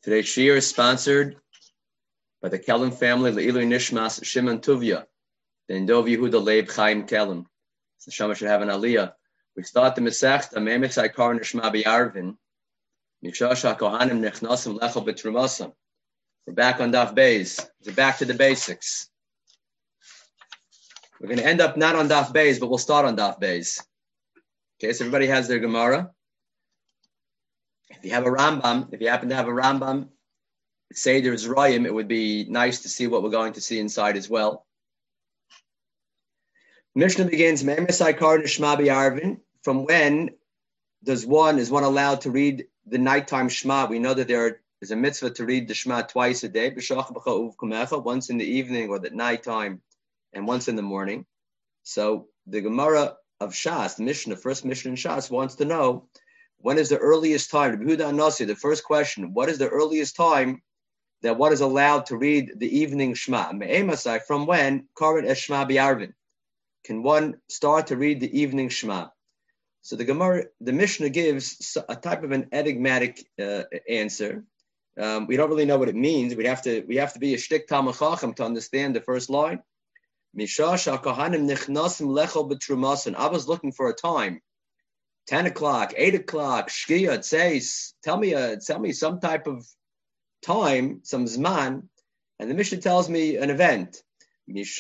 Today's shiur is sponsored by the Kelem family, Le'ilui Nishmas Shimon Tuvia, the Endov Yehuda Leib Chaim Kelem. So Shama should have an aliyah. We start the Masechta Me'emes Aikar Nishma B'Yarvin, Mishasha Kohanim Nechnasim Lechel B'Trumasam. We're back on Daf Beis. We're back to the basics. We're going to end up not on Daf Beis, but we'll start on Daf Beis. Okay, so everybody has their Gemara. If you have a Rambam, if you happen to have a Rambam, say there's Rayim, it would be nice to see what we're going to see inside as well. Mishnah begins, from when is one allowed to read the nighttime Shema? We know that there is a mitzvah to read the Shema twice a day, once in the evening or at nighttime, and once in the morning. So the Gemara of Shas, the Mishnah, first Mishnah in Shas, wants to know, when is the earliest time? The first question, what is the earliest time that one is allowed to read the evening Shema? From when? Can one start to read the evening Shema? So the Mishnah gives a type of an enigmatic answer. We don't really know what it means. We have to be a shtik Talmid Chacham to understand the first line. I was looking for a time. 10 o'clock, 8 o'clock, Shkia, Tzeis, tell me some type of time, some Zman, and the Mishnah tells me an event. From the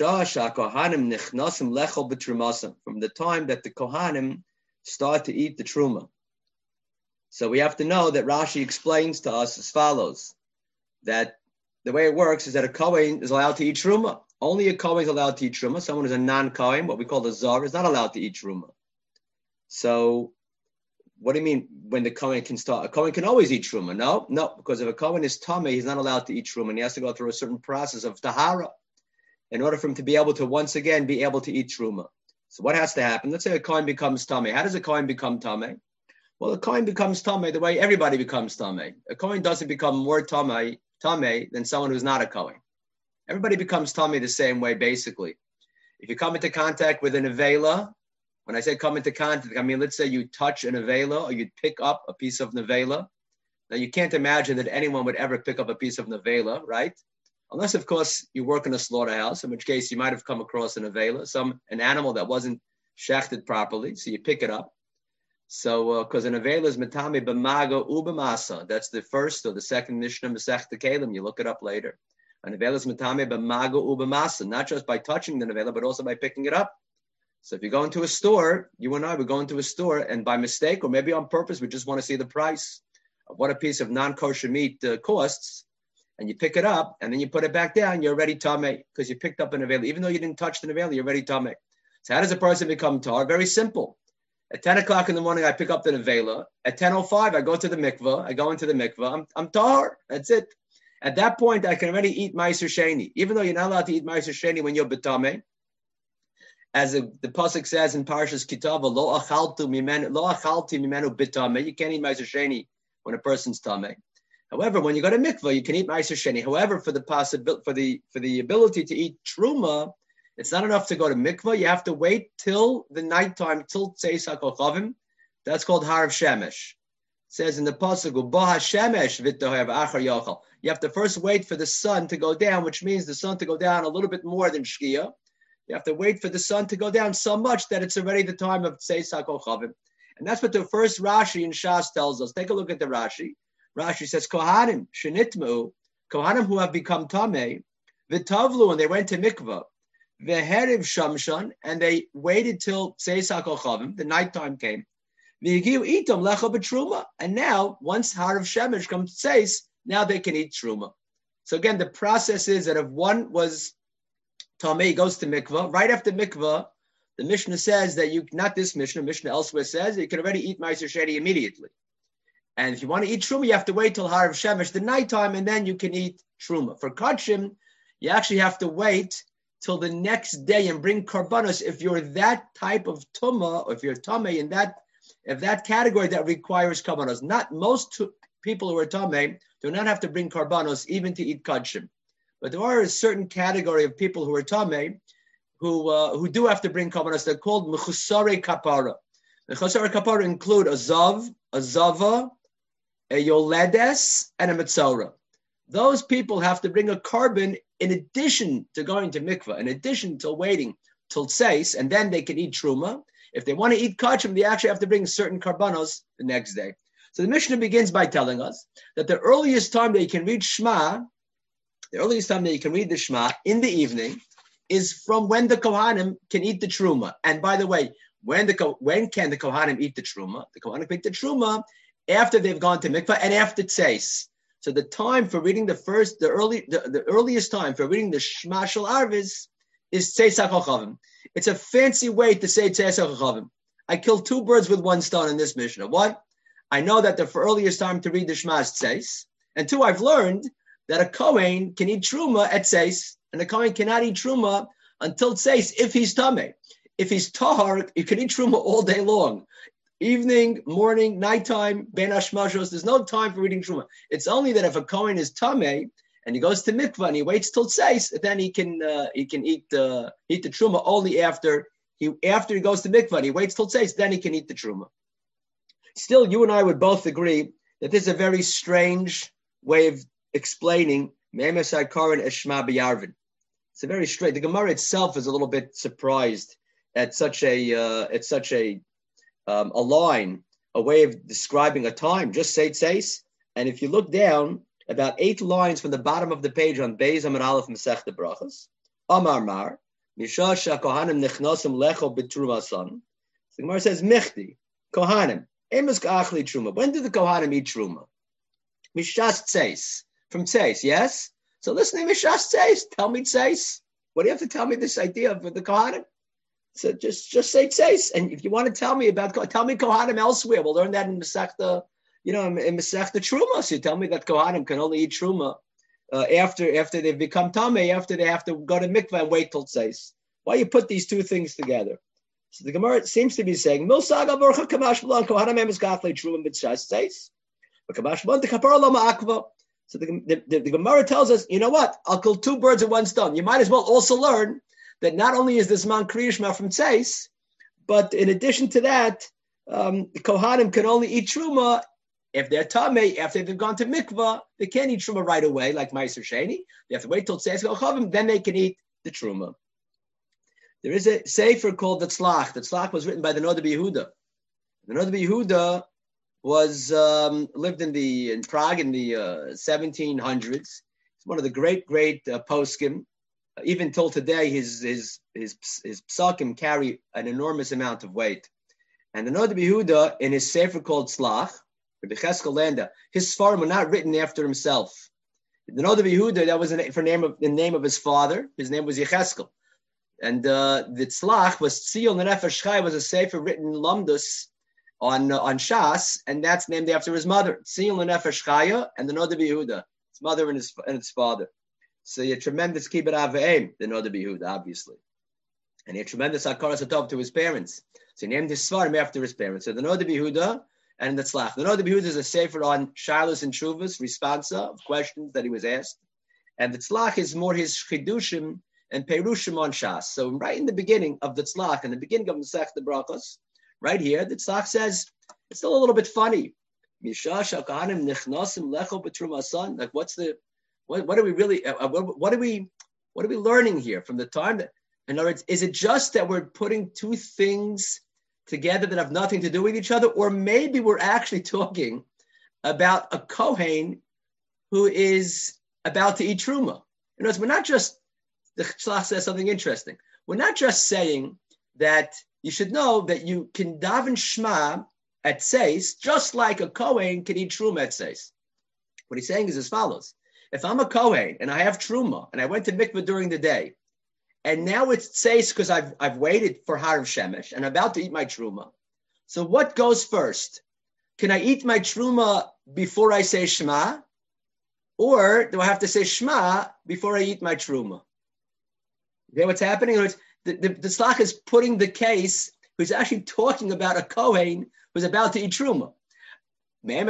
time that the Kohanim start to eat the Truma. So we have to know that Rashi explains to us as follows, that the way it works is that a Kohen is allowed to eat Truma. Only a Kohen is allowed to eat Truma. Someone who's a non-Kohen, what we call the Zar, is not allowed to eat Truma. So, what do you mean when the Kohen can start? A Kohen can always eat Truma. No, because if a Kohen is Tameh, he's not allowed to eat Truma, and he has to go through a certain process of Tahara in order for him to be able to once again be able to eat Truma. So what has to happen? Let's say a Kohen becomes Tameh. How does a Kohen become Tameh? Well, a Kohen becomes Tameh the way everybody becomes Tameh. A Kohen doesn't become more Tameh than someone who's not a Kohen. Everybody becomes Tameh the same way, basically. If you come into contact with an Avela, when I say come into contact, I mean, let's say you touch an Avela or you'd pick up a piece of Nevela. Now, you can't imagine that anyone would ever pick up a piece of Nevela, right? Unless, of course, you work in a slaughterhouse, in which case you might have come across an Avela, an animal that wasn't shechted properly, so you pick it up. So, because an Avela is Metame B'maga Ubamasa. That's the first or the second Mishnah, Masechta Kelim. You look it up later. An Avela is Metame B'maga Ubamasa, not just by touching the Nevela, but also by picking it up. So if you go into a store, you and I would go into a store, and by mistake or maybe on purpose, we just want to see the price of what a piece of non-kosher meat costs, and you pick it up, and then you put it back down, you're already tameh, because you picked up an Avela. Even though you didn't touch the Avela, you're already tameh. So how does a person become tar? Very simple. At 10 o'clock in the morning, I pick up the Avela. At 10:05, I go to the mikvah. I go into the mikvah. I'm tar. That's it. At that point, I can already eat Meiser Sheni. Even though you're not allowed to eat Meiser Sheni when you're betameh, as the pasuk says in Parshas Kitava, lo achalti mimenu bitameh. You can't eat Meiser Sheni when a person's tameh. However, when you go to mikvah, you can eat Meiser Sheni. However, for the ability to eat truma, it's not enough to go to mikvah. You have to wait till the nighttime, till Tzeis HaKochavim. That's called Harav Shemesh. It says in the pasuk, U'boha Shemesh v'tohev achar yochal. You have to first wait for the sun to go down, which means the sun to go down a little bit more than Shkia. You have to wait for the sun to go down so much that it's already the time of Tzeis HaKochavim. And that's what the first Rashi in Shas tells us. Take a look at the Rashi. Rashi says, Kohanim, Shenitmu, Kohanim who have become Tameh, V'tavlu, and they went to Mikvah, V'heriv Shamshan, and they waited till Tzeis HaKochavim, the nighttime came, V'yigiu itom lecha b'truma, and now, once Harav Shemesh comes to Tzeis, now they can eat Truma. So again, the process is that if one was Tameh, goes to mikvah. Right after mikvah, the Mishnah says that not this Mishnah elsewhere says that you can already eat Meiser Sheni immediately. And if you want to eat Truma, you have to wait till Harav Shemesh, the nighttime, and then you can eat Truma. For Kachim, you actually have to wait till the next day and bring Karbanos if you're that type of Tumah, or if you're Tameh in that category that requires Karbanos. Not most people who are Tameh do not have to bring Karbanos even to eat Kachim. But there are a certain category of people who are Tameh who do have to bring Karbanos. They're called Mechusarei Kapara. Mechusarei Kapara include a Zav, a Zava, a yoledes, and a metzora. Those people have to bring a carbon in addition to going to mikvah, in addition to waiting till tzeis, and then they can eat truma. If they want to eat kachim, they actually have to bring certain karbanos the next day. So the Mishnah begins by telling us that the earliest time that you can read Shema, the earliest time that you can read the Shema in the evening is from when the Kohanim can eat the truma. And by the way, when can the Kohanim eat the truma? The Kohanim can eat the truma after they've gone to mikvah and after tzeis. So the time for reading the earliest time for reading the Shema Shel Arvis is Tzeis HaKochavim. It's a fancy way to say Tzeis HaKochavim. I killed two birds with one stone in this Mishnah. One, I know that the earliest time to read the Shema is Tzeis. And two, I've learned that a Kohen can eat Truma at Tzeis, and a Kohen cannot eat Truma until Tzeis if he's Tameh. If he's Tahar, you can eat Truma all day long. Evening, morning, nighttime, Ben Hashmashos, there's no time for reading Truma. It's only that if a Kohen is Tameh and he goes to mikvah and he waits till Tzeis, then he can eat the Truma only after he goes to mikvah and he waits till Tzeis, then he can eat the Truma. Still, you and I would both agree that this is a very strange way of explaining Me'emesai Karan as Shema B'Yarvin. It's a very strange. The Gemara itself is a little bit surprised at such a line, a way of describing a time. Just say Tzeis, and if you look down about 8 lines from the bottom of the page on Beis Amud Aleph Masechta Brachos, Amar Mar, Misha Kohanim Nechnosim Lecho B'Trumasan. The Gemara says Michti Kohanim Emes Ka'achli Truma. When did the Kohanim eat Truma? Mishas Tzeis, from Tzeis, yes. So listen to Mishas Tzeis. Tell me Tzeis. What do you have to tell me this idea of the Kohanim? So just say Tzeis, and if you want to tell me Kohanim elsewhere. We'll learn that in Masechta, in Masechta Truma. So you tell me that Kohanim can only eat Truma after they've become Tameh, after they have to go to mikvah and wait till Tzeis. Why you put these two things together? So the Gemara seems to be saying Milsaga Borcha Kamash Blan Kohanim Emes Gachle Truma B'Shas Tzeis, but Kamash Blan the Kapara Lama Akva. So the Gemara tells us, you know what? I'll kill 2 birds with one stone. You might as well also learn that not only is this man Kriya Shema from Tzeis, but in addition to that, the Kohanim can only eat Truma if they're Tameh, after they've gone to Mikvah. They can't eat Truma right away, like Meiser Sheni. They have to wait till Tzeis Kochavim, then they can eat the Truma. There is a sefer called the Tzlach. The Tzlach was written by the Noda B'Yehuda. The Noda B'Yehuda was lived in Prague in the 1700s. He's one of the great poskim. Even till today, his psakim carry an enormous amount of weight. And the Noda B'Yehuda, in his sefer called Tzlach, Rabbi Cheskel Landa, his svarim were not written after himself. The Noda B'Yehuda, that was the name of his father. His name was Yecheskel. And the Tzlach was Tziyul Nefesh Chai, was a sefer written in Lamdus on Shas, and that's named after his mother, Tziyul Nefesh Chaya, and the Noda B'Yehuda, his mother and his father. So he had tremendous kibbut aveim, the Noda B'Yehuda, obviously. And he had tremendous hakaras hatov to his parents. So he named his svarim after his parents. So the Noda B'Yehuda and the Tzlach. The Noda B'Yehuda is a sefer on Shilas and Shuvas, responsa of questions that he was asked. And the Tzlach is more his chidushim and perushim on Shas. So right in the beginning of the Tzlach, in the beginning of Masechta Brachos, right here, the Tzlach says, it's still a little bit funny. Misha Kohanim Nechnosim Lecho B'Trumasan. Like, what are we really? What are we learning here from the time that? In other words, is it just that we're putting two things together that have nothing to do with each other, or maybe we're actually talking about a Kohen who is about to eat truma? In other words, we're not just. The Tzlach says something interesting. We're not just saying that you should know that you can daven Shema at Tzeis just like a Kohen can eat truma at Tzeis. What he's saying is as follows. If I'm a Kohen and I have Truma and I went to mikveh during the day, and now it's Tzeis because I've waited for Harav Shemesh and I'm about to eat my Truma. So what goes first? Can I eat my Truma before I say Shema? Or do I have to say Shema before I eat my Truma? You hear what's happening? The Tzlach is putting the case who's actually talking about a Kohen who's about to eat Truma. When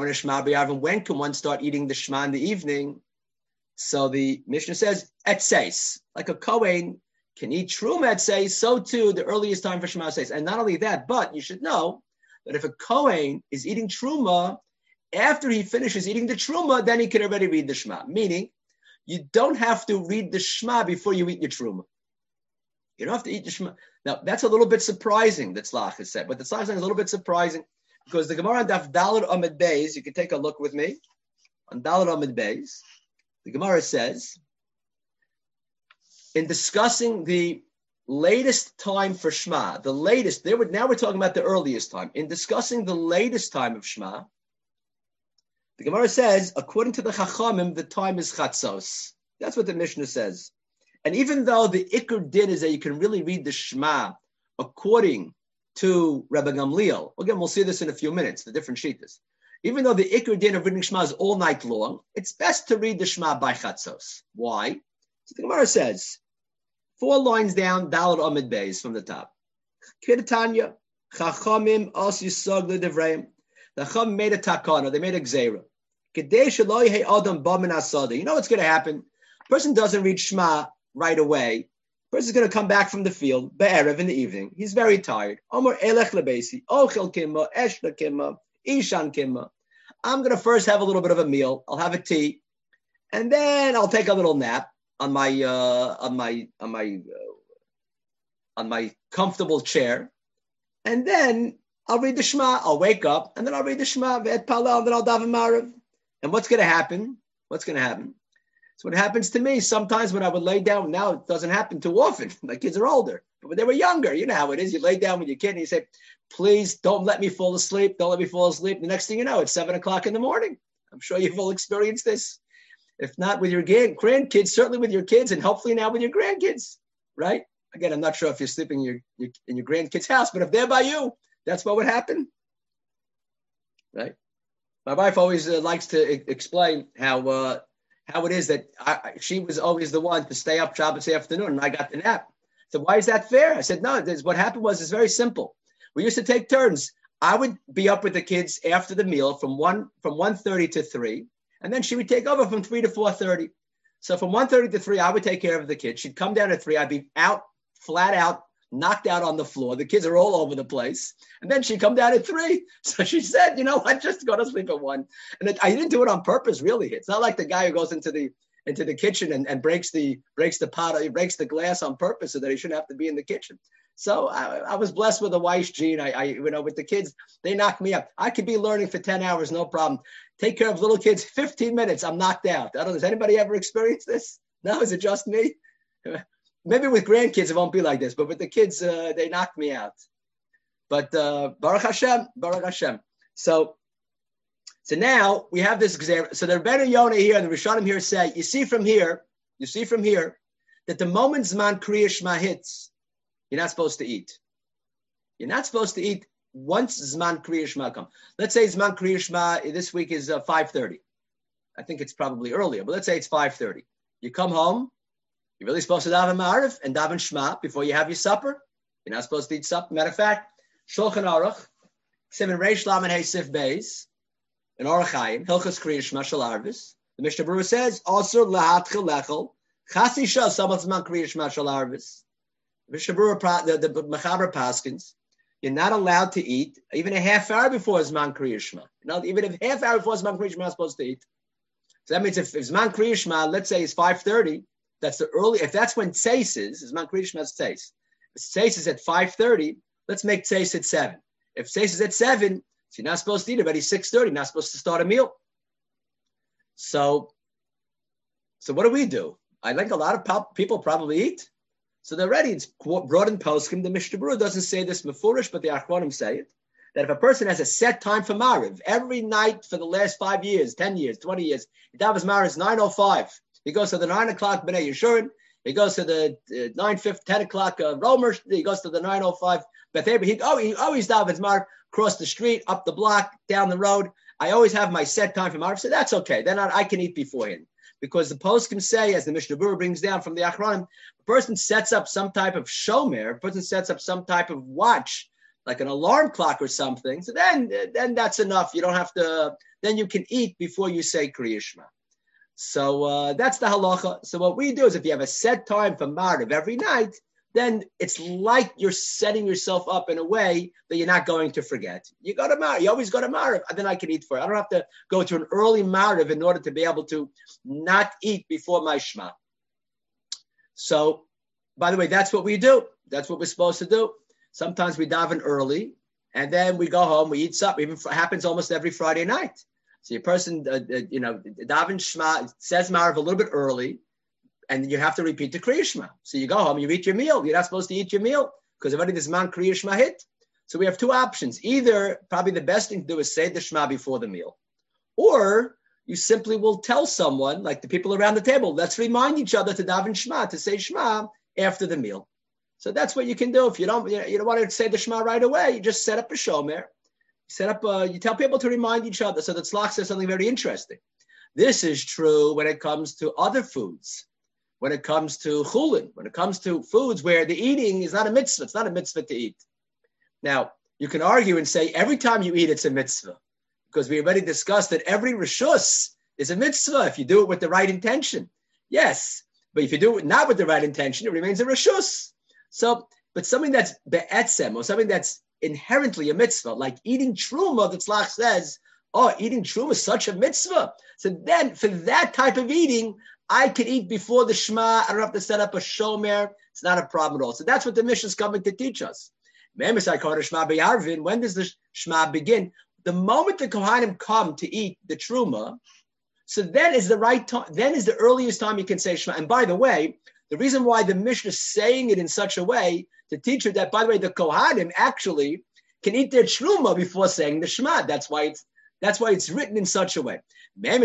can one start eating the Shema in the evening? So the Mishnah says, at Tzeis. Like a Kohen can eat Truma at Tzeis, so too the earliest time for Shema Tzeis. And not only that, but you should know that if a Kohen is eating Truma After he finishes eating the truma, then he can already read the Shema. Meaning, you don't have to read the Shema before you eat your truma. You don't have to eat the Shema. Now, that's a little bit surprising, that Tzlach has said. But the Tzlach is a little bit surprising because the Gemara on Daf Daled Amud Beis, you can take a look with me, on Daled Amud Beis, the Gemara says, in discussing the latest time for Shema, now we're talking about the earliest time. In discussing the latest time of Shema, the Gemara says, according to the Chachamim, the time is Chatzos. That's what the Mishnah says. And even though the Iker Din is that you can really read the Shema according to Rabbi Gamliel, again, we'll see this in a few minutes, the different shittas. Even though the Iker Din of reading Shema is all night long, it's best to read the Shema by Chatzos. Why? So the Gemara says, 4 lines down, Daled Amud Beis from the top. Kidatanya, Chachamim os yisog l'devreim. The Chacham made a takana, they made a gzeira. Kedei shelo yehei adam ba min hasada. You know what's going to happen? Person doesn't read Shema right away. Person's going to come back from the field, be'erev in the evening. He's very tired. Omar elech lebeisi, ochel kimma, eshna kimma, ishan kimma. I'm going to first have a little bit of a meal. I'll have a tea, and then I'll take a little nap on my comfortable chair, and then I'll read the Shema. I'll wake up, and then I'll read the Shema, ve'et palel, and then I'll daven Marav. And what's going to happen? So what happens to me sometimes when I would lay down, now it doesn't happen too often. My kids are older. But when they were younger, you know how it is. You lay down with your kid and you say, please don't let me fall asleep. Don't let me fall asleep. The next thing you know, it's 7 o'clock in the morning. I'm sure you've all experienced this. If not with your grandkids, certainly with your kids, and hopefully now with your grandkids, right? Again, I'm not sure if you're sleeping in your grandkid's house, but if they're by you, that's what would happen, right? My wife always likes to explain how it is that she was always the one to stay up Shabbos afternoon, and I got the nap. So why is that fair? I said, no, what happened was it's very simple. We used to take turns. I would be up with the kids after the meal from 1:30 to 3, and then she would take over from 3 to 4:30. So from 1:30 to 3, I would take care of the kids. She'd come down at 3. I'd be flat out, knocked out on the floor. The kids are all over the place. And then she'd come down at 3. So she said, you know what, just go to sleep at 1. And I didn't do it on purpose, really. It's not like the guy who goes into the kitchen and breaks the pot, he breaks the glass on purpose so that he shouldn't have to be in the kitchen. So I was blessed with a wife's gene. I with the kids, they knock me up. I could be learning for 10 hours, no problem. Take care of little kids, 15 minutes, I'm knocked out. I don't know, has anybody ever experienced this? No, is it just me? Maybe with grandkids, it won't be like this, but with the kids, they knocked me out. But Baruch Hashem. So now we have this example. So the Rebbeinu Yonah here and the Rishonim here say, you see from here that the moment Zman Kriya Shema hits, you're not supposed to eat. You're not supposed to eat once Zman Kriya Shema comes. Let's say Zman Kriya Shema this week is 5:30. I think it's probably earlier, but let's say it's 5:30. You come home, you're really supposed to daven Ma'ariv and daven Shema before you have your supper. You're not supposed to eat supper. Matter of fact, Shulchan Aruch, Siman Reish Lamed Hey Sif Beis, in Orach Chaim, Hilchos Kriya Shema Shel Arvis, the Mishnah Berurah says, also lahatchil lechel, chasi shel samat zman Kriya Shema Shel Arvis. Mishnah Berurah, the Mechaber Paskins, you're not allowed to eat even a half hour before Zman Kriya Shema. Even if half hour before Zman Kriya Shema, you're not supposed to eat. So that means if Zman Kriya Shema, let's say it's 5:30, that's the early. If that's when Tzeis is Zman Kriya Shema is Tzeis. If Tzeis is at 5:30, let's make Tzeis at 7. If Tzeis is at 7, so you're not supposed to eat already 6:30. You're not supposed to start a meal. So what do? I think a lot of people probably eat. So they're ready. It's brought in Poskim. The Mishnah Berurah doesn't say this mefurish, but the Achronim say it, that if a person has a set time for Mariv, every night for the last 5 years, 10 years, 20 years, he davens Mariv is 9:05. He goes to the 9 o'clock B'nai Yeshurun. He goes to the 9:50, 10 o'clock Romer. He goes to the 9:05 Beth Abel. He always davens Mariv, across the street, up the block, down the road. I always have my set time for Mariv. So that's okay. Then I can eat beforehand. Because the poskim say, as the Mishnah Berurah brings down from the Achronim, a person sets up some type of shomer, a person sets up some type of watch, like an alarm clock or something. So then that's enough. You don't have to. Then you can eat before you say Kriya Shema. So that's the halacha. So what we do is, if you have a set time for Mariv every night, then it's like you're setting yourself up in a way that you're not going to forget. You go to Ma'ariv. You always go to Ma'ariv, and then I can eat for it. I don't have to go to an early Ma'ariv in order to be able to not eat before my Shema. So, by the way, that's what we do. That's what we're supposed to do. Sometimes we daven early, and then we go home, we eat supper. Even happens almost every Friday night. So your person, daven Shema, says Ma'ariv a little bit early, and you have to repeat the Kriya Shema. So you go home, you eat your meal. You're not supposed to eat your meal because already this man Kriya Shema hit. So we have two options. Either, probably the best thing to do is say the Shema before the meal. Or you simply will tell someone, like the people around the table, let's remind each other to daven Shema, to say Shema after the meal. So that's what you can do. If you don't want to say the Shema right away, you just set up a shomer. You tell people to remind each other. So the Tzlach says something very interesting. This is true when it comes to other foods. When it comes to chulin, when it comes to foods where the eating is not a mitzvah, it's not a mitzvah to eat. Now, you can argue and say every time you eat, it's a mitzvah, because we already discussed that every reshus is a mitzvah if you do it with the right intention. Yes, but if you do it not with the right intention, it remains a reshus. So, but something that's be'etzem, or something that's inherently a mitzvah, like eating truma, the Tzlach says, oh, eating truma is such a mitzvah. So then, for that type of eating, I can eat before the Shema. I don't have to set up a shomer. It's not a problem at all. So that's what the Mishnah is coming to teach us. When does the Shema begin? The moment the Kohanim come to eat the Truma, so then is the right time. Then is the earliest time you can say Shema. And by the way, the reason why the Mishnah is saying it in such a way to teach you that, by the way, the Kohanim actually can eat their Truma before saying the Shema. That's why it's written in such a way. At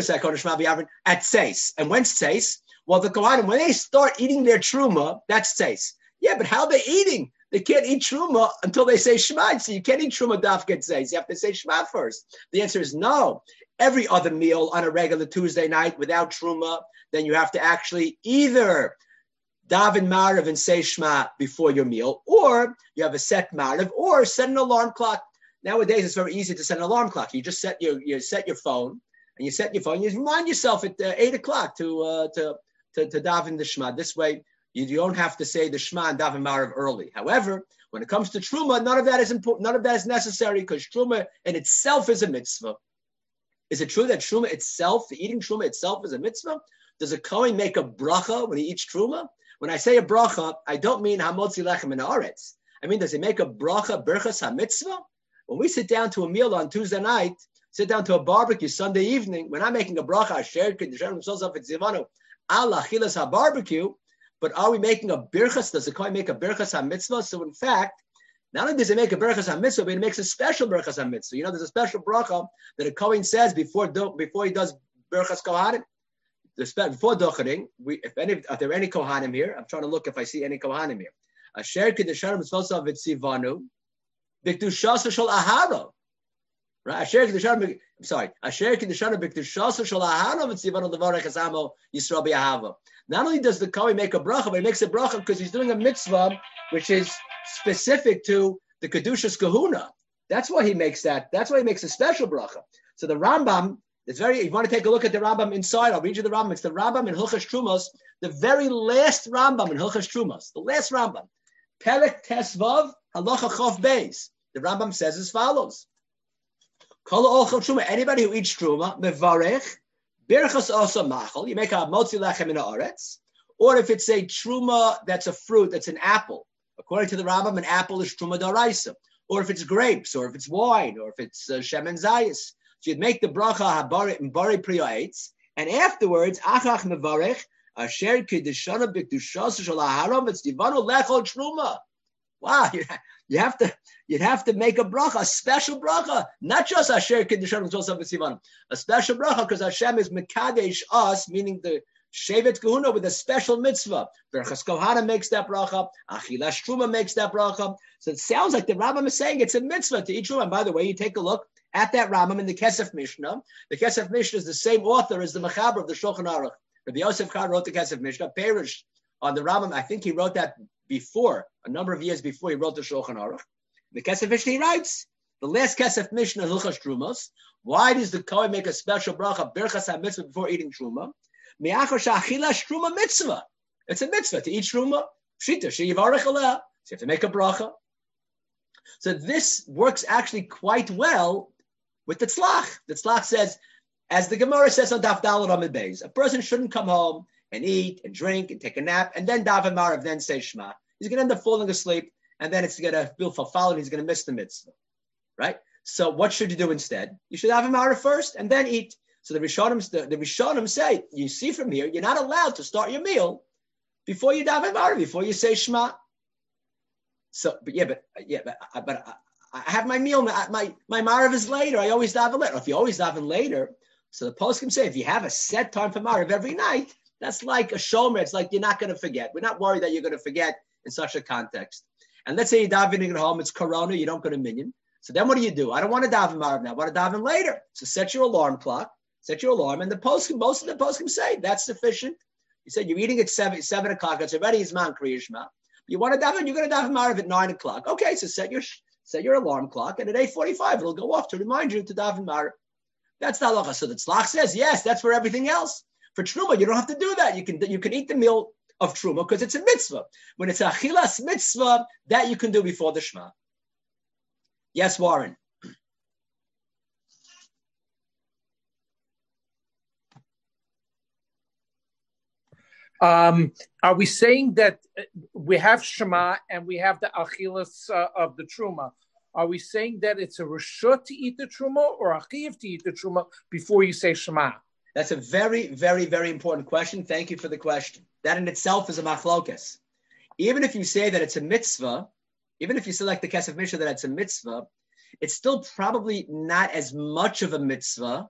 Tzeis. And when's Tzeis? Well, the Kohanim, when they start eating their Truma, that's Tzeis. Yeah, but how are they eating? They can't eat Truma until they say Shema. So you can't eat Truma daf get Tzeis. You have to say Shema first. The answer is no. Every other meal on a regular Tuesday night without Truma, then you have to actually either daven Ma'ariv and say Shema before your meal, or you have a set Ma'ariv, or set an alarm clock. Nowadays, it's very easy to set an alarm clock. You just set your phone, and you remind yourself at 8 o'clock to daven the Shema. This way, you don't have to say the Shema and daven Ma'ariv early. However, when it comes to Truma, none of that is important. None of that is necessary, because Truma in itself is a mitzvah. Is it true that Truma itself, eating Truma itself, is a mitzvah? Does a Kohen make a bracha when he eats Truma? When I say a bracha, I don't mean hamotzi lechem min haaretz. I mean, does he make a bracha berchas ha-mitzvah? When we sit down to a meal on Tuesday night, sit down to a barbecue Sunday evening, we're not making a bracha, shared kedushanim sosav et zivanu, ala chilas ha-barbecue, but are we making a berchas? Does the Kohen make a berchas ha-mitzvah? So in fact, not only does he make a berchas ha-mitzvah, but he makes a special berchas ha-mitzvah. You know, there's a special bracha that a Kohen says before he does berchas kohanim. Before docharing, are there any kohanim here? I'm trying to look if I see any kohanim here. Asher kedushanim sosav et zivanu, b'kedushas shel aharo. Right? Asher kedushanim. I'm sorry. Asher kedushanim b'kedushas shel aharo v'tzivanu levarech esamo Yisrael b'ahava. Not only does the Kohen make a bracha, but he makes a bracha because he's doing a mitzvah which is specific to the Kedushas Kahuna. That's why he makes that. That's why he makes a special bracha. So the Rambam, you want to take a look at the Rambam inside, I'll read you the Rambam. It's the Rambam in Hilchos Trumos, the very last Rambam in Hilchos Trumos, the last Rambam. Pelek Tesvav Halacha Chof Beis. The Rambam says as follows. Kol Ochel Truma, anybody who eats Truma, Mevarech, Birchas Osa Machal, you make a Motzi Lechem in Haaretz, or if it's a Truma that's a fruit, that's an apple. According to the Rambam, an apple is Truma D'Oraisa. Or if it's grapes, or if it's wine, or if it's Shemen Zayis. So you'd make the bracha habarit and bari priya eitz, and afterwards, achach mevarech, asher kedishana b'kedushas shel aharon v'tzivanu lechol truma. Wow, you'd have to make a bracha, a special bracha, not just asher kedishana v'tzivanu, a special bracha, because Hashem is mekadesh us, meaning the Shevet Kahuna with a special mitzvah. Berchas Kohana makes that bracha. Achilas Truma makes that bracha. So it sounds like the Rambam is saying it's a mitzvah to eat Truma. And by the way, you take a look at that Rambam in the Kesef Mishnah. The Kesef Mishnah is the same author as the Mechaber of the Shulchan Aruch. Rabbi Yosef Khan wrote the Kesef Mishnah. Perish on the Rambam, I think he wrote that before, a number of years before he wrote the Shulchan Aruch. The Kesef Mishnah, he writes, the last Kesef Mishnah, Hilchos Trumos, why does the Kohen make a special bracha, Berchas HaMitzvah, before eating Truma? Mitzvah. It's a mitzvah to eat Truma. Pshita, sheyivarech aleh. So you have to make a bracha. So this works actually quite well with the tzlach. The tzlach says, as the Gemara says on Daf Daled Amud Beis, a person shouldn't come home and eat and drink and take a nap and then daven Marav, then say Shema. He's going to end up falling asleep, and then it's going to feel fulfilled, and he's going to miss the mitzvah, right? So what should you do instead? You should daven Marav first and then eat. So the Rishonim say, you see from here, you're not allowed to start your meal before you daven Marav, before you say Shema. So, but I have my meal. My Marav is later. I always daven later. If you always daven later, so the poskim say if you have a set time for Marav every night, that's like a shomer. It's like you're not going to forget. We're not worried that you're going to forget in such a context. And let's say you're davening at home. It's Corona. You don't go to minyan. So then what do? I don't want to daven Marav now. I want to daven later. So set your alarm clock. Set your alarm. And the poskim, most of the poskim say that's sufficient. You said you're eating at 7 o'clock. It's already Zman Kriya Shema. You want to daven, you're going to daven Marav at 9 o'clock. Okay, so set your alarm clock, and at 8:45 it'll go off to remind you to daven Marav. That's the halacha. So the tzlach says, yes, that's for everything else. For truma, you don't have to do that. You can eat the meal of truma because it's a mitzvah. When it's a achilas mitzvah, that you can do before the Shema. Yes, Warren. Are we saying that we have Shema and we have the achilas of the truma? Are we saying that it's a reshut to eat the truma or a chiyuv to eat the truma before you say Shema? That's a very, very, very important question. Thank you for the question. That in itself is a machlokas. Even if you say that it's a mitzvah, even if you select the Kesef Mishnah that it's a mitzvah, it's still probably not as much of a mitzvah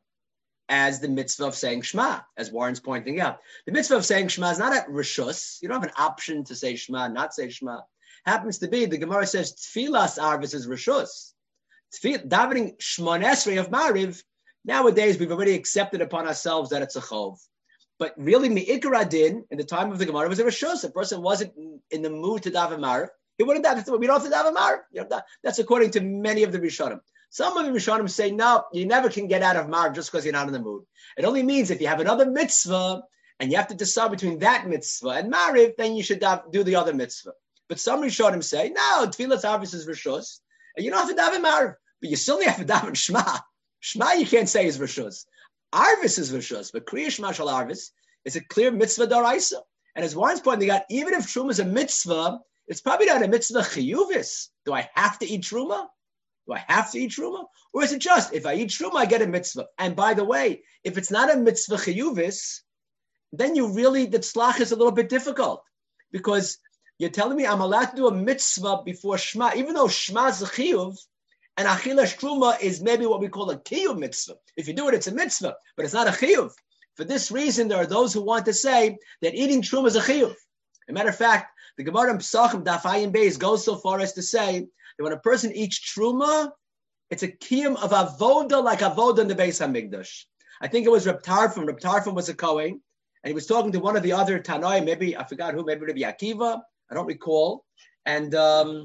as the mitzvah of saying Shema, as Warren's pointing out. The mitzvah of saying Shema is not a reshus. You don't have an option to say Shema, not say Shema. Happens to be, the Gemara says, Tfilas Arvis is reshus. Davening Shmon Esrei of Mariv, nowadays we've already accepted upon ourselves that it's a chov. But really, Mi'ikar Adin, in the time of the Gemara, was a reshus. A person wasn't in the mood to daven Mariv. He wouldn't daven. We don't have to daven Mariv. That's according to many of the Rishonim. Some of the Rishonim say, no, you never can get out of Marav just because you're not in the mood. It only means if you have another mitzvah and you have to decide between that mitzvah and Mariv, then you should do the other mitzvah. But some Rishonim say, no, Tfilas Arvis is Rishus, and you don't have to daven Mariv, but you still have to daven Shema. Shema you can't say is Rishus. Arvis is Rishus, but Kriya Shema Shal Arvis is a clear mitzvah daraisa. And as Warren's pointing out, even if Truma is a mitzvah, it's probably not a mitzvah chiyuvis. Do I have to eat Truma? Do I have to eat Truma? Or is it just, if I eat Truma, I get a mitzvah? And by the way, if it's not a mitzvah chiyuvis, then the tzlach is a little bit difficult. Because you're telling me I'm allowed to do a mitzvah before Shema, even though Shema is a chiyuv, and achilas Truma is maybe what we call a kiyuv mitzvah. If you do it, it's a mitzvah, but it's not a chiyuv. For this reason, there are those who want to say that eating Truma is a chiyuv. As a matter of fact, the Gemara in Pesachim Daf Ayin Beis goes so far as to say that when a person eats truma, it's a kiyum of avoda like avoda in the Beis Hamikdash. I think it was Reb Tarfon. Reb Tarfon was a Kohen, and he was talking to one of the other Tanoi, maybe, I forgot who, maybe Rabbi Akiva, I don't recall. And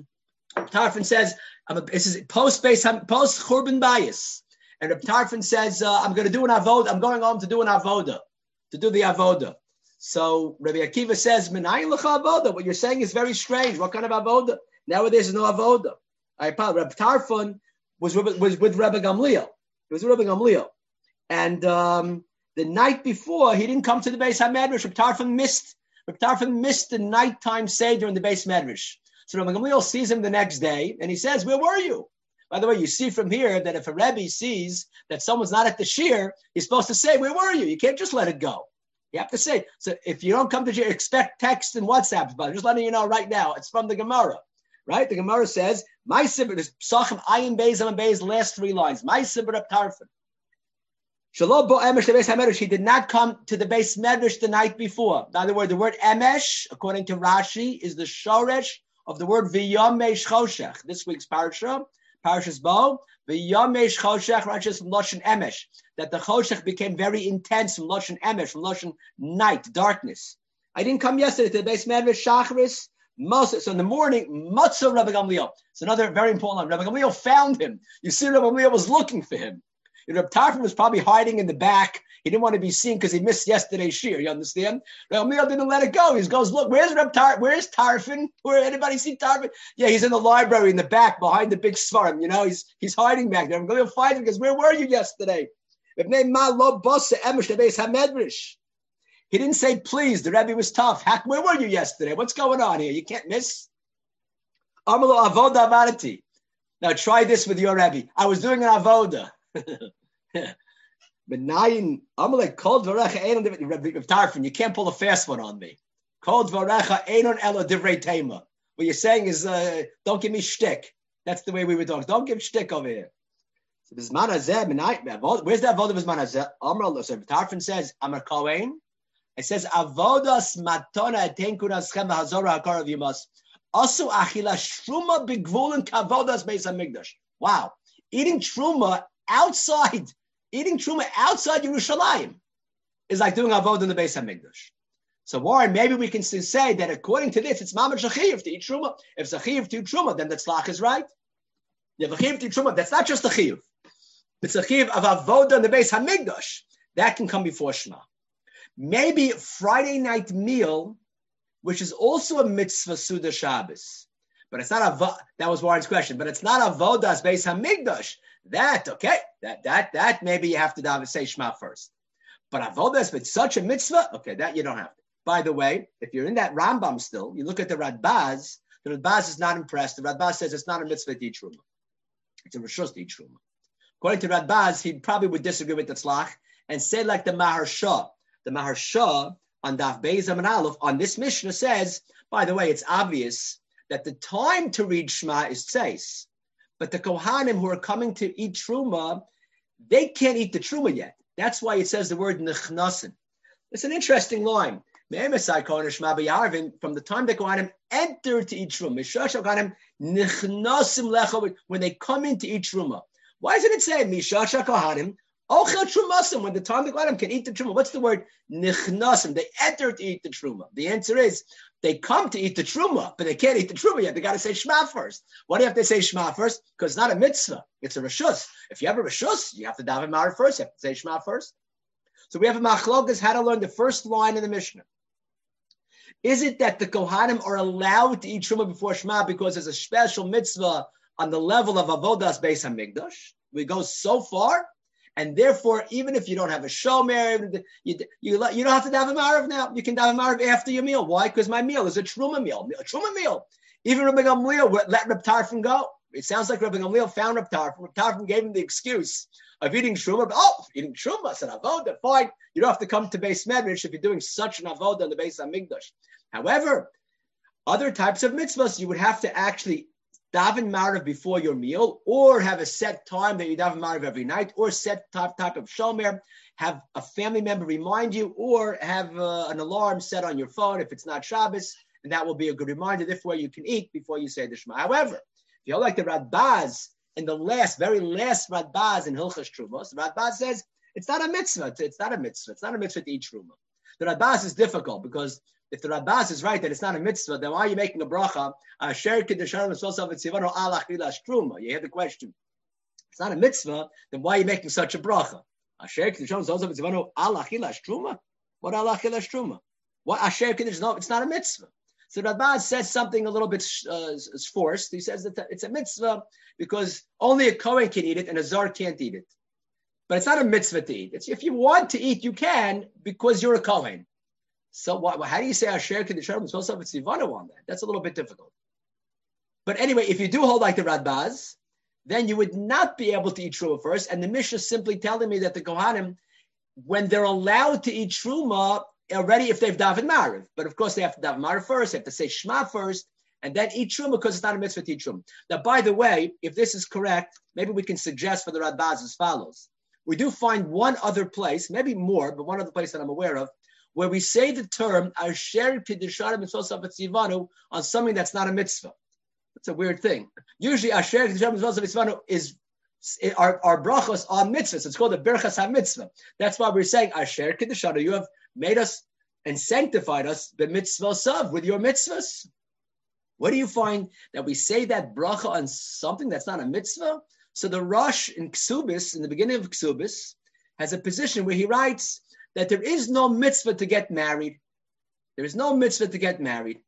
Reb Tarfon says, this is post Churban Bayis. And Reb Tarfon says, I'm going to do an avoda, I'm going home to do an avoda, to do the avoda. So Rabbi Akiva says, Minayin l'cha avoda. What you're saying is very strange. What kind of avoda? Nowadays there's no avoda. I apologize. Rabbi Tarfon was with Rabbi Gamliel. He was with Rabbi Gamliel. And the night before, he didn't come to the Beis HaMedrash. Rabbi Tarfon missed the nighttime Seder in the Beis Medrash. So Rabbi Gamliel sees him the next day, and he says, where were you? By the way, you see from here that if a Rebbe sees that someone's not at the shir, he's supposed to say, where were you? You can't just let it go. You have to say, so if you don't come to shir, expect text and WhatsApps, but I'm just letting you know right now, it's from the Gemara, right? The Gemara says, my sibber, this Psachim Ayin Beis Ayin Beis, last 3 lines, my sibber Reb Tarfon. Shalom bo emesh the Beis HaMedrash, he did not come to the Beis Medrash the night before. In other words, the word emesh, according to Rashi, is the shoresh of the word v'yamesh choshech. This week's parasha, Parashas Bo, v'yamesh choshech, Rashi is from Lashon emesh, that the choshech became very intense from Lashon emesh, from Lashon night, darkness. I didn't come yesterday to the Beis Medrash, Shacharis, so in the morning, Matzah Rabbi Gamliel. It's another very important line. Rabbi Gamliel found him. You see, Rabbi Gamliel was looking for him. Reb Tarfon was probably hiding in the back. He didn't want to be seen because he missed yesterday's shir. You understand? Reb Gamliel didn't let it go. He goes, look, where's Where's Tarfon? Where anybody see Tarfon? Yeah, he's in the library in the back behind the big svarim. You know, he's hiding back there. I'm going to find him because where were you yesterday? He didn't say, please, the Rebbe was tough. Where were you yesterday? What's going on here? You can't miss. Now try this with your Rebbe. I was doing an avoda. But Nayin, Amalek, Kol Dvarecha Einon Rebbe Tarfon. You can't pull a fast one on me. Kol Dvarecha Einon Elo Divrei Tema. What you're saying is, don't give me shtick. That's the way we would talk. Don't give shtick over here. So Bisman Hazeh, where's the avoda Bisman Hazeh? Amar, so Tarfon says, Amar Kohen. It says, Avodas matona etenkunas chem v'hazora hakar of yimas. Also achila shruma b'gvulin kavodas beis hamikdash. Wow. Eating truma outside Yerushalayim is like doing avodah in the beis hamikdash. So Warren, maybe we can say that according to this, it's mamash chachiv to eat truma. If it's a chachiv to eat truma, then the tzlach is right. You have a chachiv to eat truma. That's not just a chachiv. It's a chachiv of avodah in the beis hamikdash. That can come before Shema. Maybe Friday night meal, which is also a mitzvah Suda Shabbos, but it's not that was Warren's question, but it's not avodas beis hamikdash. That maybe you have to say Shema first. But avodas, but such a mitzvah, okay, that you don't have to. By the way, if you're in that Rambam still, you look at the Radbaz is not impressed. The Radbaz says it's not a mitzvah to eat truma. It's a rishus to eat truma. According to Radbaz, he probably would disagree with the tzlach and say like the Maharsha. The Maharsha on Daf Beis and Aleph on this Mishnah says, by the way, it's obvious that the time to read Shema is tzeis, but the Kohanim who are coming to eat Truma, they can't eat the Truma yet. That's why it says the word Nechnasin. It's an interesting line. From the time the Kohanim enter to eat Truma, when they come in to eat Truma. Why doesn't it say Mishasha Kohanim? Ochel Trumasim, when the time the Kohanim can eat the Truma. What's the word? Nichnasim. They enter to eat the Truma. The answer is they come to eat the Truma, but they can't eat the Truma yet. They got to say Shema first. Why do you have to say Shema first? Because it's not a mitzvah. It's a reshus. If you have a reshus, you have to daven Ma'ariv first. You have to say Shema first. So we have a machlokas how to learn the first line in the Mishnah. Is it that the Kohanim are allowed to eat Truma before Shema because there's a special mitzvah on the level of Avodas Beis HaMikdash? We go so far. And therefore, even if you don't have a shomer, you don't have to daven Ma'ariv now. You can daven Ma'ariv after your meal. Why? Because my meal is a Truma meal. A Truma meal. Even Rabbi Gamliel let Reb Tarfon go. It sounds like Rabbi Gamliel found Reb Tarfon. Reb Tarfon gave him the excuse of eating Truma. Eating Truma. I said, avodah, fine. You don't have to come to Beis Medrash if you're doing such an avodah in the Beis HaMikdash. However, other types of mitzvahs, you would have to actually daven Ma'ariv before your meal, or have a set time that you daven Ma'ariv every night, or set type of shomer, have a family member remind you, or have an alarm set on your phone if it's not Shabbos, and that will be a good reminder. Therefore, you can eat before you say the Shema. However, if you're like the Radbaz, in the very last Radbaz in Hilchas Trumos, the Radbaz says it's not a mitzvah. It's not a mitzvah. It's not a mitzvah to eat Truma. The Radbaz is difficult because if the Radbaz is right that it's not a mitzvah, then why are you making a bracha? You hear the question. It's not a mitzvah, then why are you making such a bracha? What Allah truma? What asher kiddush? No, it's not a mitzvah. So Radbaz says something a little bit forced. He says that it's a mitzvah because only a Kohen can eat it and a Zar can't eat it. But it's not a mitzvah to eat. If you want to eat, you can because you're a Kohen. So how do you say asher kiddush on that? That's a little bit difficult. But anyway, if you do hold like the Radbaz, then you would not be able to eat Truma first. And the Mishnah is simply telling me that the Kohanim, when they're allowed to eat Truma, already if they've daven Ma'ariv. But of course, they have to daven Ma'ariv first, they have to say Shema first, and then eat Truma because it's not a mitzvah to eat Truma. Now, by the way, if this is correct, maybe we can suggest for the Radbaz as follows. We do find one other place, maybe more, but one other place that I'm aware of, where we say the term Asher Kiddushah Mitzvah Tzivanu on something that's not a mitzvah. It's a weird thing. Usually, Asher Kiddushah Mitzvah Tzivanu is our brachos on mitzvahs. It's called the Birchas HaMitzvah. That's why we're saying Asher Kiddushah. You have made us and sanctified us b'mitzvah sav with your mitzvahs. What do you find that we say that bracha on something that's not a mitzvah? So the Rosh in Ksubis, in the beginning of Ksubis, has a position where he writes that there is no mitzvah to get married. There is no mitzvah to get married.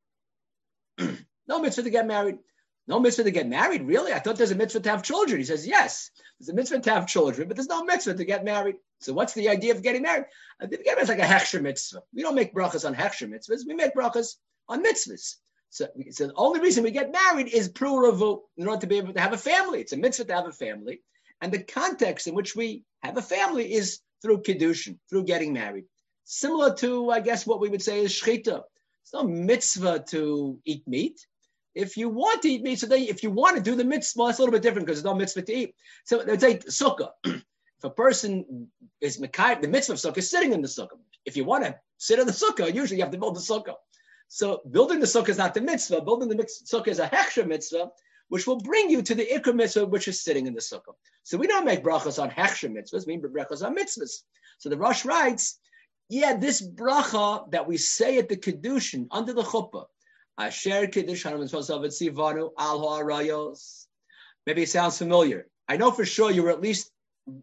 No mitzvah to get married. No mitzvah to get married? Really? I thought there's a mitzvah to have children. He says, yes, there's a mitzvah to have children, but there's no mitzvah to get married. So what's the idea of getting married? Getting married is like a hechsher mitzvah. We don't make brachas on hechsher mitzvahs. We make brachas on mitzvahs. So the only reason we get married is pruravu, in order to be able to have a family. It's a mitzvah to have a family. And the context in which we have a family is through kiddushin, through getting married. Similar to, I guess, what we would say is shchita. It's no mitzvah to eat meat. If you want to eat meat, so then if you want to do the mitzvah, it's a little bit different because there's no mitzvah to eat. So it's like sukkah. If a person is Mekai, the mitzvah of sukkah is sitting in the sukkah. If you want to sit in the sukkah, usually you have to build the sukkah. So building the sukkah is not the mitzvah. Building the sukkah is a hechsher mitzvah, which will bring you to the ikr mitzvah, which is sitting in the sukkah. So we don't make brachas on hechsher mitzvahs, we make brachas on mitzvahs. So the Rosh writes, yeah, this bracha that we say at the Kiddushin, under the chuppah, Asher Kiddush Sivanu Al Ha'arayos. Maybe it sounds familiar. I know for sure you were at least,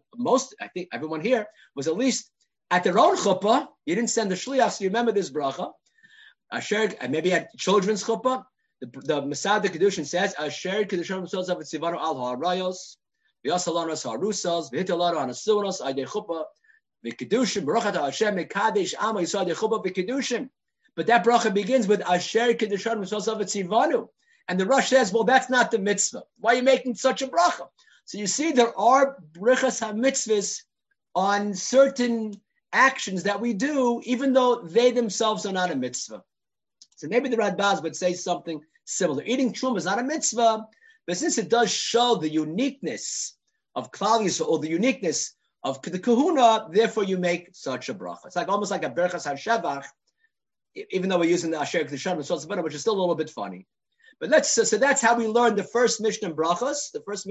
I think everyone here was at least at their own chuppah. You didn't send the shliach, so you remember this bracha. Asher, maybe at children's chuppah. The Masad the Kiddushin says, Asher Kiddush Sivanu Al Ha'arayos, V'yasalanos Ha'arusas, V'hitalano Hanasunos, Aydei chuppah, V'kiddushin, Baruch Ata Hashem, Mekadesh Ama Yisrael Chuppah V'kiddushin. But that bracha begins with Asher Kiddushan Mitzvah Tzivanu. And the Rosh says, well, that's not the mitzvah. Why are you making such a bracha? So you see, there are brichas ha-mitzvahs on certain actions that we do, even though they themselves are not a mitzvah. So maybe the Radbaz would say something similar. Eating truma is not a mitzvah, but since it does show the uniqueness of Klal Yisrael, or the uniqueness of the kahuna, therefore you make such a bracha. It's like almost like a berachas ha-shevach, even though we're using the Asher Kedushan, which is still a little bit funny. But so that's how we learn the first Mishnah in Brachos,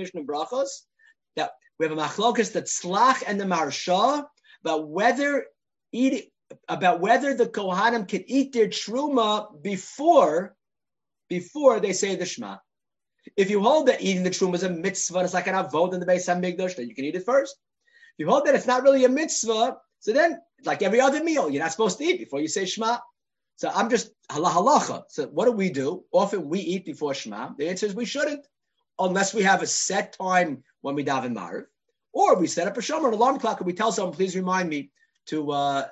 that we have a machlokas, the Tzlach and the Marsha, about whether the Kohanim can eat their truma before they say the Shema. If you hold that eating the truma is a mitzvah, it's like an avod in the Beis HaMikdash, then you can eat it first. If you hold that it's not really a mitzvah, so then, like every other meal, you're not supposed to eat before you say Shema. So I'm just halacha. So what do? Often we eat before Shema. The answer is we shouldn't, unless we have a set time when we daven Maariv, or we set up a shomer, an alarm clock, and we tell someone, please remind me to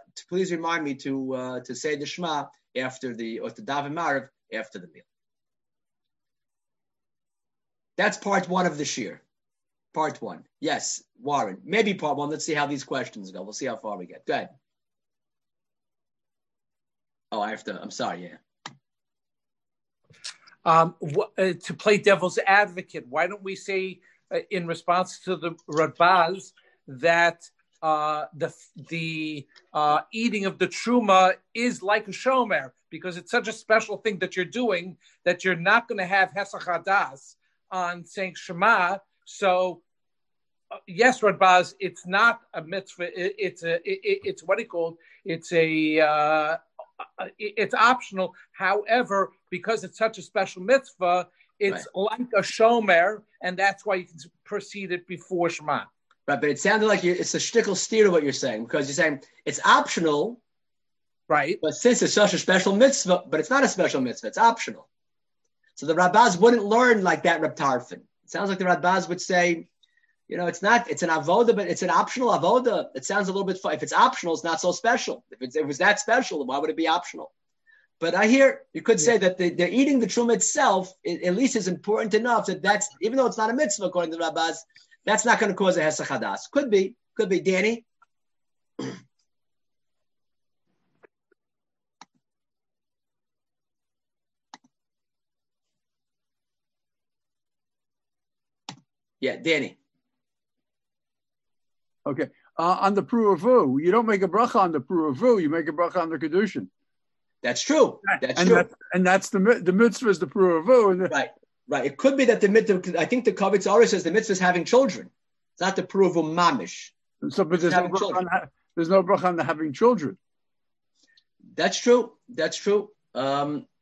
say the Shema after to daven Maariv after the meal. That's part one of the shir. Part one. Yes, Warren. Maybe part one. Let's see how these questions go. We'll see how far we get. Go ahead. Oh, I'm sorry, yeah. To play devil's advocate, why don't we say, in response to the Radbaz, that the eating of the truma is like a shomer, because it's such a special thing that you're doing that you're not going to have hesach hadas on saying Shema. So, yes, Radbaz, it's not a mitzvah. It's what he called. It's optional. However, because it's such a special mitzvah, it's right, like a shomer, and that's why you can proceed it before Shema. Right, but it sounded like it's a shtickle steer to what you're saying, because you're saying it's optional, right? But since it's such a special mitzvah, but it's not a special mitzvah, it's optional. So the Radbaz wouldn't learn like that, Reb Tarfon. It sounds like the Radbaz would say, it's an avoda, but it's an optional avoda. It sounds a little bit fun. If it's optional, it's not so special. If it was that special, why would it be optional? But I hear you could say that they're eating the truma itself, at least is important enough that that's, even though it's not a mitzvah according to the Rabbaz, that's not going to cause a hesach hadas. Could be. Danny? Yeah, Danny. Okay. On the Pruavu, you don't make a bracha on the Pruavu, you make a bracha on the Kedushin. That's true. That's true. That's the mitzvah is the Pruavu. Right. It could be that the mitzvah, I think the Kavitz Aris says the mitzvah is having children. It's not the Pruavu mamish. So, but there's no bracha on the having children. That's true.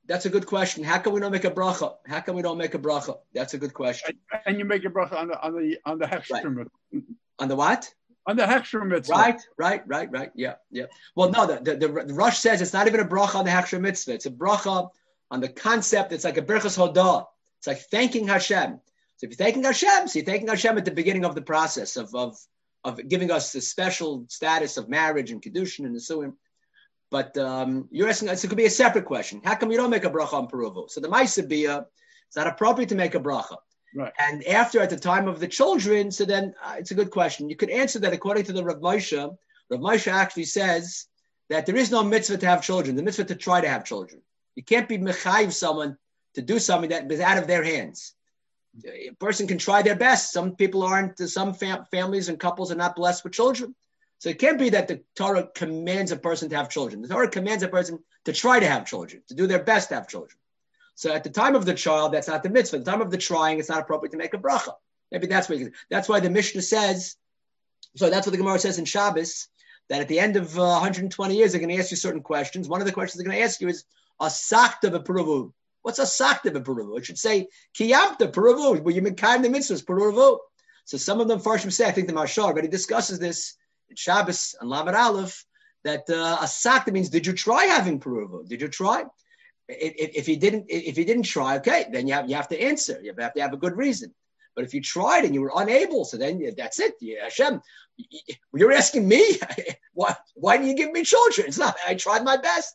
That's a good question. How come we don't make a bracha? How come we don't make a bracha? That's a good question. And you make a bracha on the hechsher mitzvah. On the what? On the hechsher mitzvah. Right. Yeah. Well, no, the Rosh says it's not even a bracha on the hechsher mitzvah. It's a bracha on the concept. It's like a berachas hodah. It's like thanking Hashem. So if you're thanking Hashem, so you're thanking Hashem at the beginning of the process of giving us the special status of marriage and kedushin and nisuim. But you're asking, it could be a separate question. How come you don't make a bracha on Peruvu? So the Maisa Bia, it's not appropriate to make a bracha. Right. And after, at the time of the children, so then it's a good question. You could answer that according to the Rav Moshe. Rav Moshe actually says that there is no mitzvah to have children, the mitzvah to try to have children. You can't be mechayiv someone to do something that is out of their hands. A person can try their best. Some people aren't, some families and couples are not blessed with children. So it can't be that the Torah commands a person to have children. The Torah commands a person to try to have children, to do their best to have children. So at the time of the child, that's not the mitzvah. At the time of the trying, it's not appropriate to make a bracha. Maybe that's why the Mishnah says, so that's what the Gemara says in Shabbos, that at the end of 120 years, they're going to ask you certain questions. One of the questions they're going to ask you is, Asakta v'peruvu. What's Asakta v'peruvu? It should say, Kiyamta peruvu. Well, you mekayim the mitzvahs, peruvu. So some of them Farshim say, I think the Mashal already discusses this, Shabbos and Lamed Aleph, that asakta means, did you try having peruvu? Did you try? If you didn't try, okay, then you have to answer. You have to have a good reason. But if you tried and you were unable, so then that's it. Yeah, Hashem, you're asking me, why didn't you give me children? It's not. I tried my best.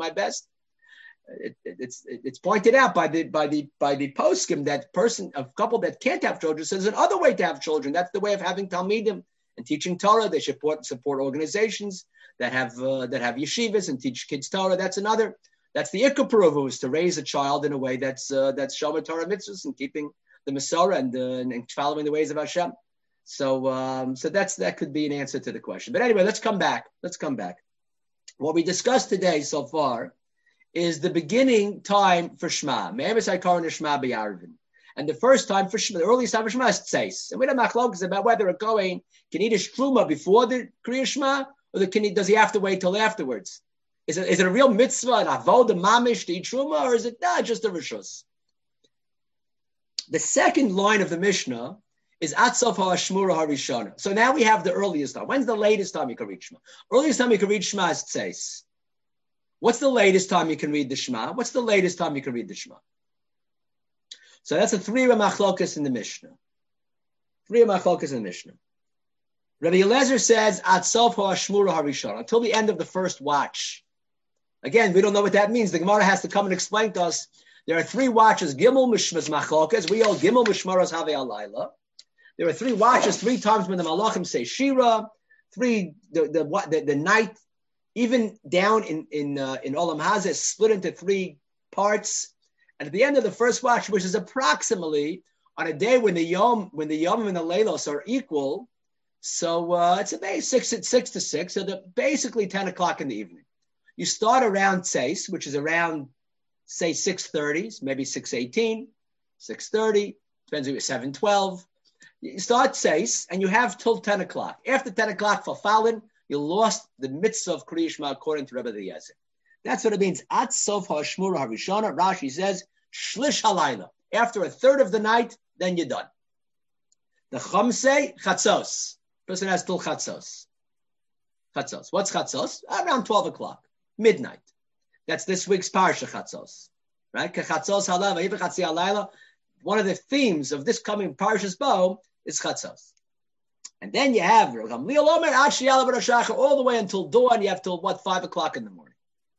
It's pointed out by the poskim that a couple that can't have children says another way to have children. That's the way of having talmidim and teaching Torah. They support organizations that have yeshivas and teach kids Torah. That's the Ikka Peruvu, is to raise a child in a way that's Shomer Torah mitzvahs and keeping the Masorah and following the ways of Hashem. So that could be an answer to the question. But anyway, let's come back. What we discussed today so far is the beginning time for Shema. Me'emes HaKaron Shema B'Yarvin. And the first time for Shema, the earliest time for Shema is Tzeis. And we don't have machlokes about whether a Kohen can eat a Shtruma before the Kriya Shema, or does he have to wait till afterwards? Is it a real mitzvah, an avoda mamish to eat Shtruma, or is it just a rishus? The second line of the Mishnah is Atzof HaShmura HaRishona. So now we have the earliest time. When's the latest time you can read Shema? Earliest time you can read Shema is Tzeis. What's the latest time you can read the Shema? What's the latest time you can read the Shema? So that's a three machlokas in the Mishnah. Rabbi Eliezer says, Atzof HaShmura HaRishon, until the end of the first watch. Again, we don't know what that means. The Gemara has to come and explain to us. There are three watches, Gimel Mishmas Machlokas. We all Gimel Mishmaras Have Alayla. There are three watches, three times when the Malachim say Shira, the night, even down in Olam Hazeh, is split into three parts. And at the end of the first watch, which is approximately on a day when the Yom and the Leilos are equal, so it's about 6 to 6, so basically 10 o'clock in the evening. You start around Tzeis, which is around, say, 6:30, maybe 6:18, 6:30, depends on 7:12. You start Tzeis, and you have till 10 o'clock. After 10 o'clock for Falin, you lost the mitzvah of Kriya Shema according to Rebbe Eliezer. That's what it means. At Sof HaShmura HaRishona, Rashi says, Shlish Halayla. After a third of the night, then you're done. The Chum say, Chatzos. Person has till Chatzos. Chatzos. What's Chatzos? Around 12 o'clock. Midnight. That's this week's Parsha Chatzos. Right? Chatzos Halayla. One of the themes of this coming Parshas Bo is Chatzos. And then you have all the way until dawn. You have till 5 o'clock in the morning.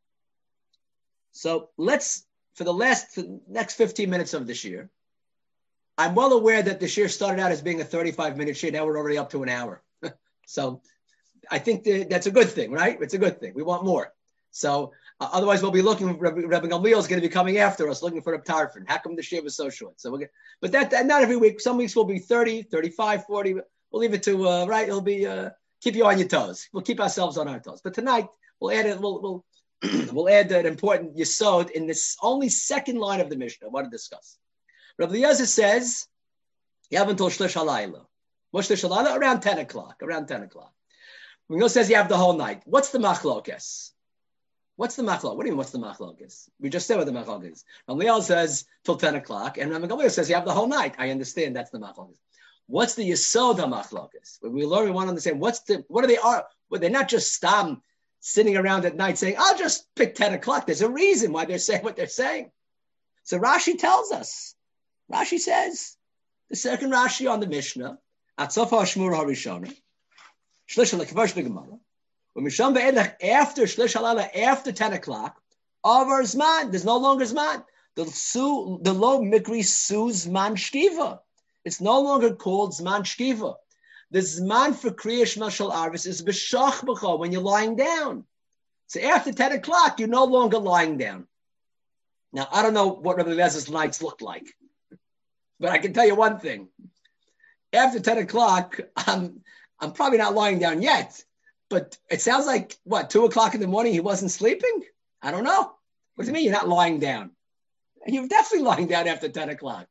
So let's, for the next 15 minutes of this year, I'm well aware that this year started out as being a 35-minute year. Now we're already up to an hour. So I think that's a good thing, right? It's a good thing. We want more. So otherwise we'll be looking, Rabbi Gamliel is going to be coming after us, looking for a Tarfin. How come the year was so short? So but that not every week. Some weeks will be 30, 35, 40. We'll leave it to, right? It'll be, keep you on your toes. We'll keep ourselves on our toes. But tonight we'll add it, we'll add an important yesod in this only second line of the Mishnah. I want to discuss. Rabbi Eliezer says, you have until Shlish Halayla. What's Shlish Halayla? Around 10 o'clock. Rabbi Eliezer says you have the whole night. What's the machlokes? What's the machlok? What do you mean, what's the machlok is? We just said what the machlok is. Gamliel says till 10 o'clock, and Gamliel says you have the whole night. I understand that's the machlok. What's the yesod machlok is? When we learn, we want to understand what are they are. Well, they're not just sitting around at night saying, I'll just pick 10 o'clock. There's a reason why they're saying what they're saying. So Rashi tells us. Rashi says, the second Rashi on the Mishnah, Atzofa Hashmur HaRishona, Shlish HaLekvash B'Gemara, when Misham Be'edach after Shlish HaLala, after 10 o'clock, over Zman, there's no longer Zman. The low Mikri Su Zman Shkiva. It's no longer called Zman Shkiva. The Zman for Kriyash Mashal Arvis is B'Shach B'Cho, when you're lying down. So after 10 o'clock, you're no longer lying down. Now, I don't know what Rabbi Eliezer nights looked like, but I can tell you one thing. After 10 o'clock, I'm probably not lying down yet, but it sounds like, 2 o'clock in the morning, he wasn't sleeping? I don't know. What do you mean you're not lying down? And you're definitely lying down after 10 o'clock.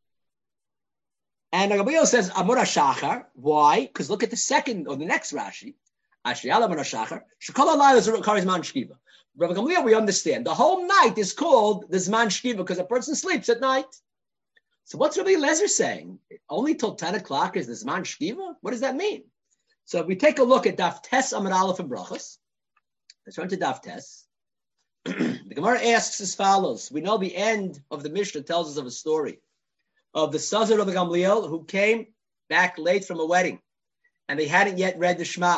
And Rabbi says, Amur HaShachar. Why? Because look at the second or the next Rashi. Ashrial Amur HaShachar. Shekol HaLayla is Zman Shkiva. Rabbi Gamliel, we understand. The whole night is called the Zman Shkiva because a person sleeps at night. So what's Rabbi Eliezer saying? Only till 10 o'clock is the Zman Shkiva? What does that mean? So if we take a look at Daf Tes Amud Aleph and Brachos, let's turn to Daf Tes. The Gemara asks as follows. We know the end of the Mishnah tells us of a story of the Sazar of the Gamliel who came back late from a wedding and they hadn't yet read the Shema.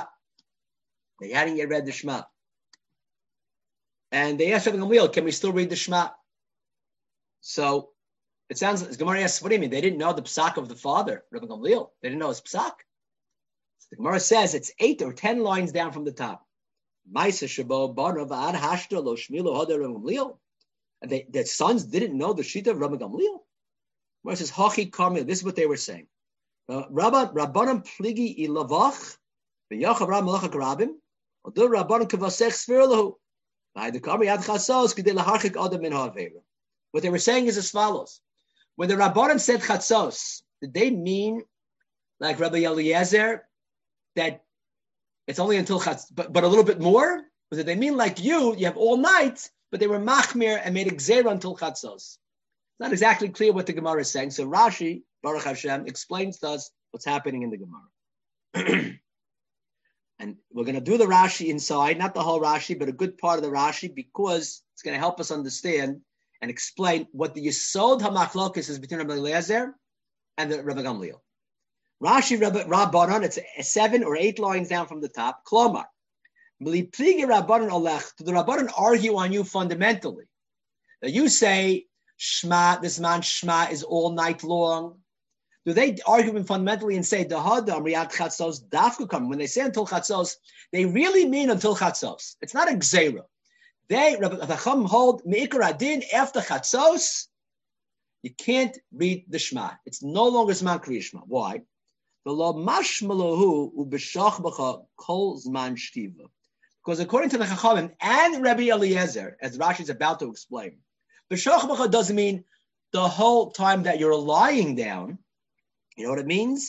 And they asked Rabbi Gamliel, can we still read the Shema? So it sounds like Gemara asks, what do you mean? They didn't know the psak of the father, Rabbi Gamliel. They didn't know his psak. So the Gemara says it's 8 or 10 lines down from the top. And their sons didn't know the shita of Rabbi Gamliel. Gemara says, Hachi Karmel. This is what they were saying. Rabbanim pligi ilavach v'yachav ram malachak rabim odur rabbanim kavasech svirlahu. What they were saying is as follows. When the Rabbanim said chatzos, did they mean, like Rabbi Eliezer, that it's only until chatzos, but a little bit more? Or did they mean like you have all night, but they were machmir and made gzeira until chatzos? It's not exactly clear what the Gemara is saying. So Rashi, Baruch Hashem, explains to us what's happening in the Gemara. And we're going to do the Rashi inside, not the whole Rashi, but a good part of the Rashi, because it's going to help us understand and explain what the Yesod HaMachlokes is between Rabbi Eliezer and the Rabbi Gamliel. Rashi Rabbanon, it's 7 or 8 lines down from the top. Klomar. Do the Rabbanon argue on you fundamentally? Now you say, Shema, this man Shema is all night long. Do they argue fundamentally and say, Dahadam Riyad Chatzos Dafku come? When they say until Chatzos, they really mean until Chatzos. It's not a Gzeira. They, Rabbi Chacham hold, Me'ikar Adin, after Chatzos, you can't read the Shema. It's no longer Zman Kriya Shema. Why? Because according to the Chachamim and Rabbi Eliezer, as Rashi is about to explain, B'shach B'cha doesn't mean the whole time that you're lying down. You know what it means?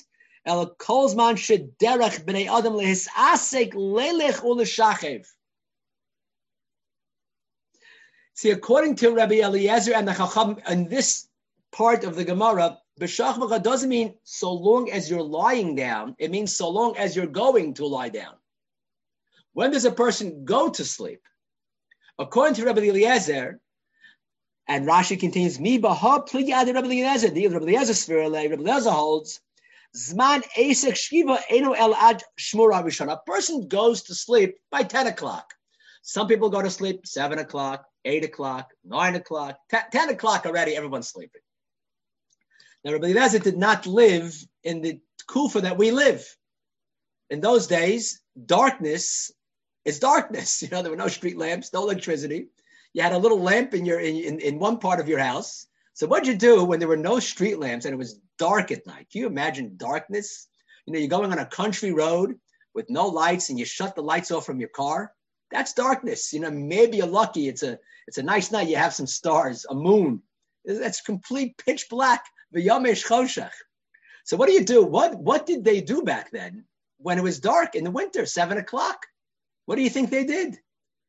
See, according to Rabbi Eliezer and the Chacham, in this part of the Gemara, B'shach B'cha doesn't mean so long as you're lying down. It means so long as you're going to lie down. When does a person go to sleep? According to Rabbi Eliezer, and Rashi continues, Mi baha pligi adi Rabbi Eliezer. The Rabbi Eliezer sphere, Rabbi Eliezer holds, Zman esek shkiva eno el ad shmur harishon. A person goes to sleep by 10 o'clock. Some people go to sleep 7 o'clock, 8 o'clock, 9 o'clock, 10 o'clock already, everyone's sleeping. Now, Rabbi Eliezer did not live in the kufa that we live. In those days, darkness is darkness. You know, there were no street lamps, no electricity. You had a little lamp in one part of your house. So what'd you do when there were no street lamps and it was dark at night? Can you imagine darkness? You know, you're going on a country road with no lights and you shut the lights off from your car. That's darkness. You know, maybe you're lucky. It's a nice night. You have some stars, a moon. That's complete pitch black. V'yamesh choshech. So what do you do? What did they do back then when it was dark in the winter, 7 o'clock? What do you think they did?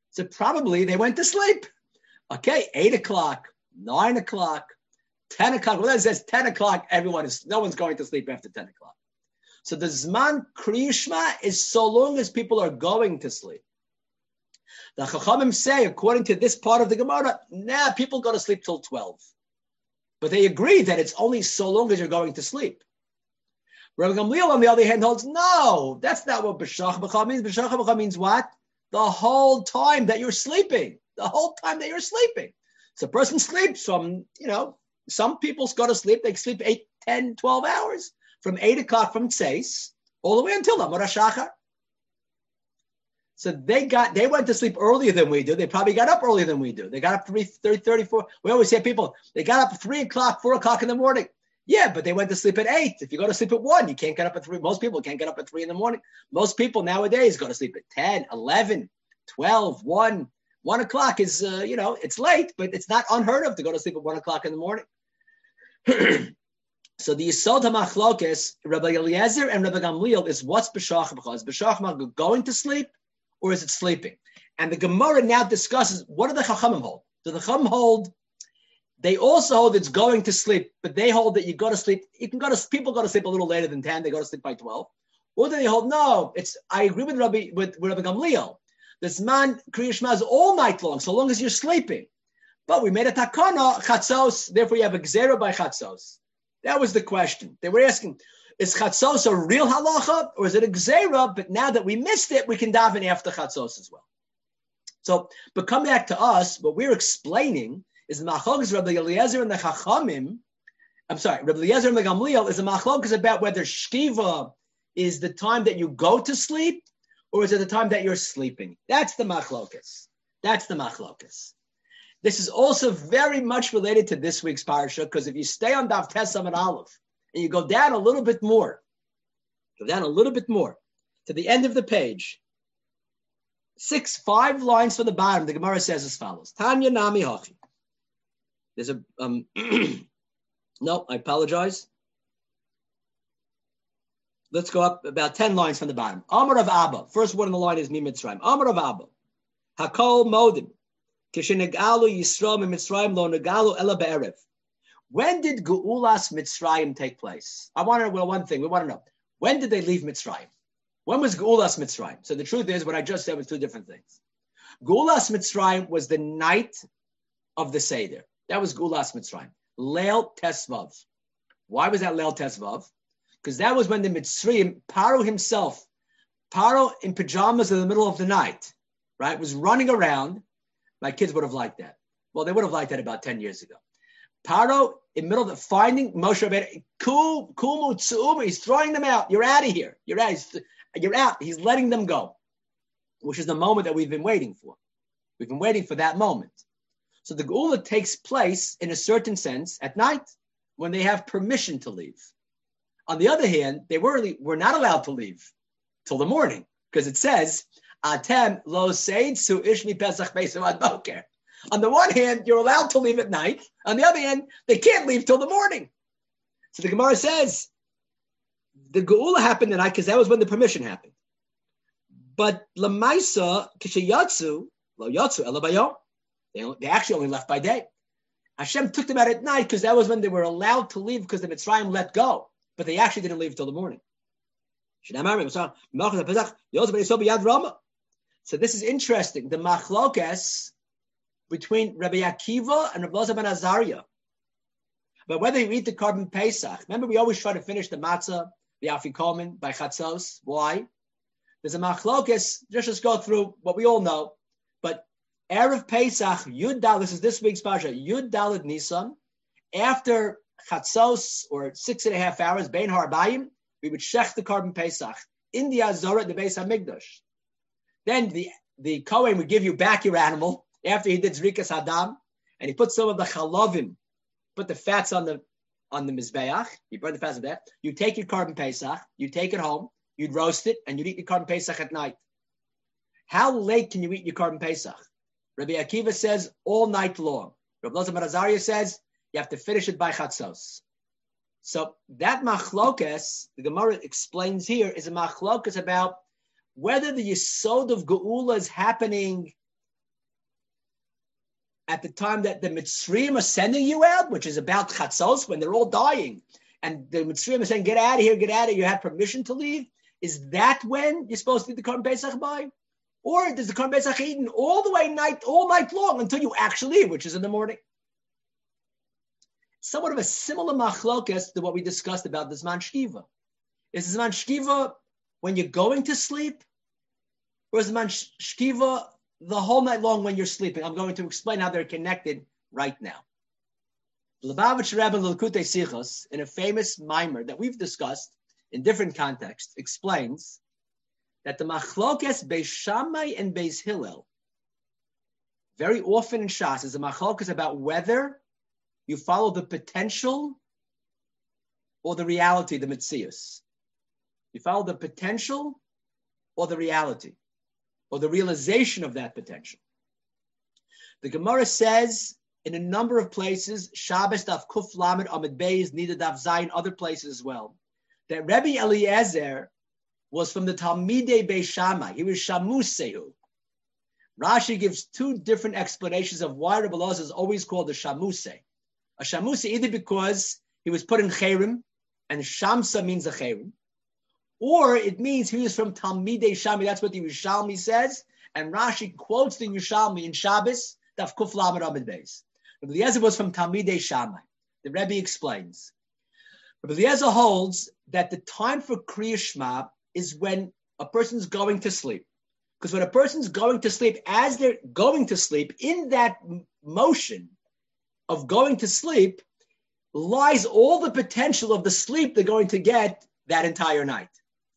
So probably they went to sleep. Okay, 8 o'clock, 9 o'clock, 10 o'clock. Well, it says 10 o'clock, no one's going to sleep after 10 o'clock. So the Zman Kriya Shema is so long as people are going to sleep. The Chachamim say, according to this part of the Gemara, people go to sleep till 12. But they agree that it's only so long as you're going to sleep. Rabbi Gamliel, on the other hand, holds, no, that's not what B'shach B'cha means. B'shach B'cha means what? The whole time that you're sleeping. The whole time that you're sleeping. So a person sleeps from, some people go to sleep, they sleep 8, 10, 12 hours. From 8 o'clock from Tzeis, all the way until Amar HaShachar. So they went to sleep earlier than we do. They probably got up earlier than we do. They got up 3:34. We always say people, they got up at 3 o'clock, 4 o'clock in the morning. Yeah, but they went to sleep at 8. If you go to sleep at 1, you can't get up at 3. Most people can't get up at 3 in the morning. Most people nowadays go to sleep at 10, 11, 12, 1. 1 o'clock is, it's late, but it's not unheard of to go to sleep at 1 o'clock in the morning. So the Yisod HaMachlokes, Rabbi Eliezer and Rabbi Gamliel, is what's B'shach B'cha? Is B'shach B'cha going to sleep, or is it sleeping? And the Gemara now discusses, what do the Chachamim hold? Do the Chachamim hold, they also hold it's going to sleep, but they hold that you go to sleep, people go to sleep a little later than 10, they go to sleep by 12. Or do they hold, no, I agree with Rabbi Gamliel. This man, Kriya Shema, is all night long, so long as you're sleeping. But we made a takana, chatzos, therefore you have a gzera by chatzos. That was the question. They were asking, is chatzos a real halacha or is it a gzera? But now that we missed it, we can daven after chatzos as well. So, but come back to us, what we're explaining is the machlokes Rabbi Eliezer and the Chachamim. Rabbi Eliezer and the Gamliel is the machlokes about whether shkiva is the time that you go to sleep or is it the time that you're sleeping? That's the machlokes. This is also very much related to this week's parasha, because if you stay on Daf Tes Amud Aleph and you go down a little bit more to the end of the page, 5 lines from the bottom, the Gemara says as follows: Tanya Nami Hachi. There's a no, I apologize. Let's go up about 10 lines from the bottom. Amar of Abba. First one in the line is Mi Mitzrayim. Amar of Abba. Hakol Modim. When did Geulas Mitzrayim take place? I want to know one thing. We want to know, when did they leave Mitzrayim? When was Geulas Mitzrayim? So the truth is, what I just said was 2 different things. Geulas Mitzrayim was the night of the Seder. That was Geulas Mitzrayim. Leil Tesvav. Why was that Leil Tesvav? Because that was when the Mitzrayim, Paro himself, Paro in pajamas in the middle of the night, right, was running around. My kids would have liked that. Well, they would have liked that about 10 years ago. Paro, in the middle of finding Moshe Rabbeinu, he's throwing them out. You're out of here. You're out. He's letting them go, which is the moment that we've been waiting for. We've been waiting for that moment. So the Geula takes place, in a certain sense, at night, when they have permission to leave. On the other hand, they were not allowed to leave till the morning, because it says, Atem lo seitzu ishmi pesach beisu ad boker. On the one hand, you're allowed to leave at night. On the other hand, they can't leave till the morning. So the Gemara says the Geula happened at night because that was when the permission happened. But lamaisa kishayatsu lo yatsu ela bayom. They actually only left by day. Hashem took them out at night because that was when they were allowed to leave because the Mitzrayim let go. But they actually didn't leave till the morning. So this is interesting. The machlokes between Rabbi Akiva and Rabbi Elazar ben Azariah, but whether you eat the carbon Pesach. Remember, we always try to finish the matzah, the afikomen, by chatzos. Why? There's a machlokes. Just go through what we all know. But Erev Pesach, Yud Dal. This is this week's parsha. Yud Daled Nisan. After chatzos, or 6.5 hours, bein harbayim, we would shech the carbon Pesach in the Azorah, the Beis Hamikdash. Then the Kohen would give you back your animal after he did Zrikas Hadam, and he put some of the chalavim, put the fats on the Mizbeach, you burn the fats of that, you take your carbon Pesach, you take it home, you'd roast it, and you'd eat your carbon Pesach at night. How late can you eat your carbon Pesach? Rabbi Akiva says all night long. Rabbi Elazar ben Azariah says you have to finish it by chatzos. So that machlokes, the Gemara explains here, is a machlokes about whether the yesod of Geula is happening at the time that the Mitzrayim are sending you out, which is about Chatzos, when they're all dying, and the Mitzrayim are saying, get out of here, you have permission to leave? Is that when you're supposed to eat the Korban Pesach by? Or does the Korban Pesach eaten all the way all night long until you actually leave, which is in the morning? Somewhat of a similar machlokas to what we discussed about the Zman Shkiva. Is the Zman Shkiva when you're going to sleep? Or is the Zman Shkiva the whole night long when you're sleeping? I'm going to explain how they're connected right now. Lubavitch Rebbe L'Likutei Sichos, in a famous mimer that we've discussed in different contexts, explains that the machlokes Beis Shammai and Beis Hillel, very often in Shas, is a machlokes about whether you follow the potential or the reality, the mitzias. You follow the potential or the reality, or the realization of that potential. The Gemara says in a number of places, Shabbos Daf Kuf Lamed Amid Beis, Nida Daf Zayin, other places as well, that Rebbe Eliezer was from the Talmidei Beis Shammai. He was Shamusehu. Rashi gives two different explanations of why Rebbe Eliezer is always called a Shamuse. A Shamuse either because he was put in Cherem, and Shamsa means a Cherem, or it means he was from Talmidei Shammai. That's what the Yerushalmi says, and Rashi quotes the Yerushalmi in Shabbos, Daf Kuf Lamed Amid Beis. Rebbe Eliezer was from Talmidei Shammai. The Rebbe explains. Rebbe Eliezer holds that the time for Kriya Shema is when a person's going to sleep. Because when a person's going to sleep, as they're going to sleep, in that motion of going to sleep lies all the potential of the sleep they're going to get that entire night.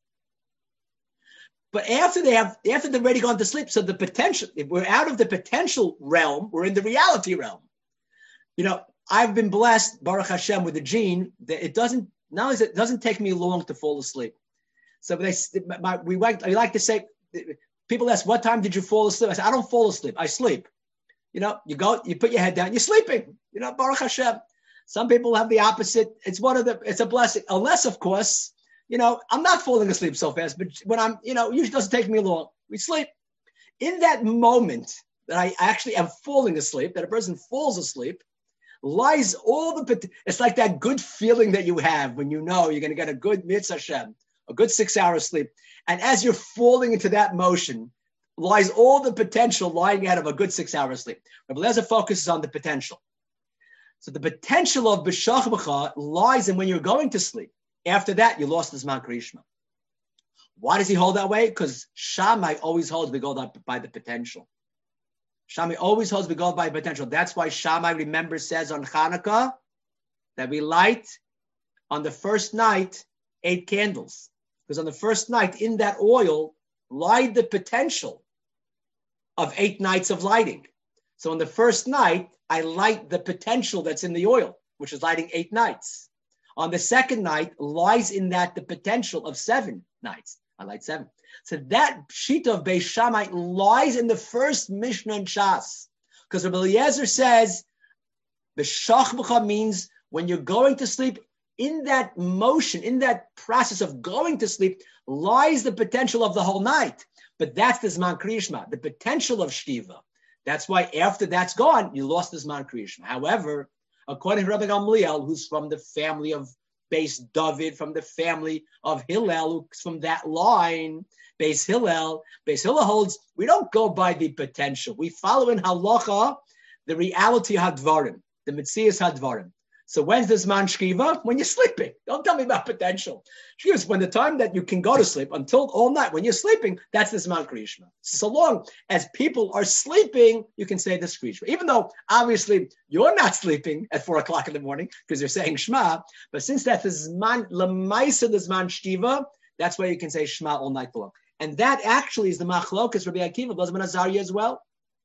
But after they're already gone to sleep, so the potential, if we're out of the potential realm, we're in the reality realm. You know, I've been blessed, Baruch Hashem, with a gene that it doesn't take me long to fall asleep. So I like to say, people ask, what time did you fall asleep? I say, I don't fall asleep, I sleep. You know, you put your head down, you're sleeping. You know, Baruch Hashem. Some people have the opposite. It's a blessing. Unless, of course, you know, I'm not falling asleep so fast, but when I'm, you know, usually doesn't take me long. We sleep. In that moment that I actually am falling asleep, that a person falls asleep, lies it's like that good feeling that you have when you know you're going to get a good mitzvah Hashem, a good 6 hours sleep. And as you're falling into that motion, lies all the potential lying out of a good 6 hours sleep. Rebbe Eliezer focuses on the potential. So the potential of B'shach B'cha lies in when you're going to sleep. After that, you lost the Zman Kriya Shema. Why does he hold that way? Because Shammai always holds we go by the potential. Shammai always holds we go by potential. That's why Shammai, remember, says on Hanukkah that we light on the first night 8 candles. Because on the first night, in that oil, lied the potential of 8 nights of lighting. So on the first night, I light the potential that's in the oil, which is lighting 8 nights. On the second night, lies in that the potential of 7 nights. I light 7. So that sheet of Beis Shammai lies in the first Mishnah in Shas. Because Rebbe Eliezer says, B'shach B'cha means when you're going to sleep, in that motion, in that process of going to sleep, lies the potential of the whole night. But that's the Zman Kriya Shema, the potential of Shtiva. That's why after that's gone, you lost the Zman Kriya Shema. However, according to Rabbi Gamliel, who's from the family of Beis David, from the family of Hillel, who's from that line, Beis Hillel holds, we don't go by the potential. We follow in halacha the reality hadvarim, the mitzias hadvarim. So when's the Zman Shkiva? When you're sleeping. Don't tell me about potential. Shkiva is when the time that you can go to sleep until all night. When you're sleeping, that's the Zman Kriya Shema. So long as people are sleeping, you can say the Kriya Shema. Even though, obviously, you're not sleeping at 4 o'clock in the morning because you're saying Shema, but since that's the Zman, Lamaisa, the Zman Shkiva, that's why you can say Shema all night long. And that actually is the Machlokas Rabbi Akiva, Blazman Azariah as well.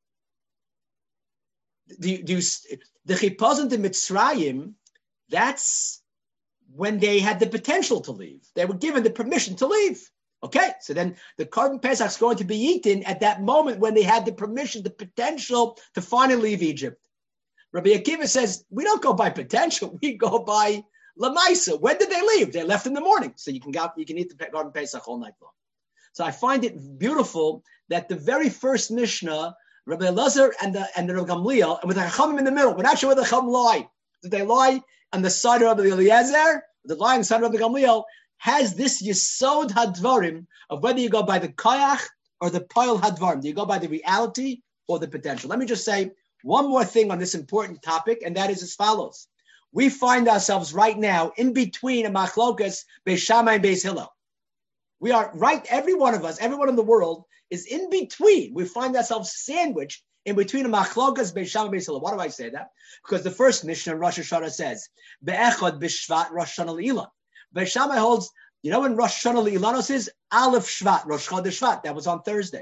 The Chipazon to Mitzrayim, that's when they had the potential to leave. They were given the permission to leave. Okay, so then the Korban Pesach is going to be eaten at that moment when they had the permission, the potential to finally leave Egypt. Rabbi Akiva says, we don't go by potential, we go by Lamaisa. When did they leave? They left in the morning. So you can eat the Korban Pesach all night long. So I find it beautiful that the very first Mishnah Rabbi Elazar and the Rabbi Gamliel, and with the Chachamim in the middle. We're not sure where the Chachamim lie. Did they lie on the side of Rabbi Eliezer? The lie on the side of Rabbi Gamliel has this Yesod Hadvarim of whether you go by the Kayach or the Poil Hadvarim. Do you go by the reality or the potential? Let me just say one more thing on this important topic, and that is as follows. We find ourselves right now in between a machlokas Beis Shammai and Beis Hillel. We are right, every one of us, everyone in the world is in between. We find ourselves sandwiched in between a machlokas Beis Shammai and Beis Hillel. Why do I say that? Because the first Mishnah in Rosh Hashanah says, Be'echad b'Shvat Rosh Hashanah Le'ilan. Beis Shammai holds, you know when Rosh Hashanah Le'ilanos is? Aleph Shvat, Rosh Chodesh Shvat. That was on Thursday.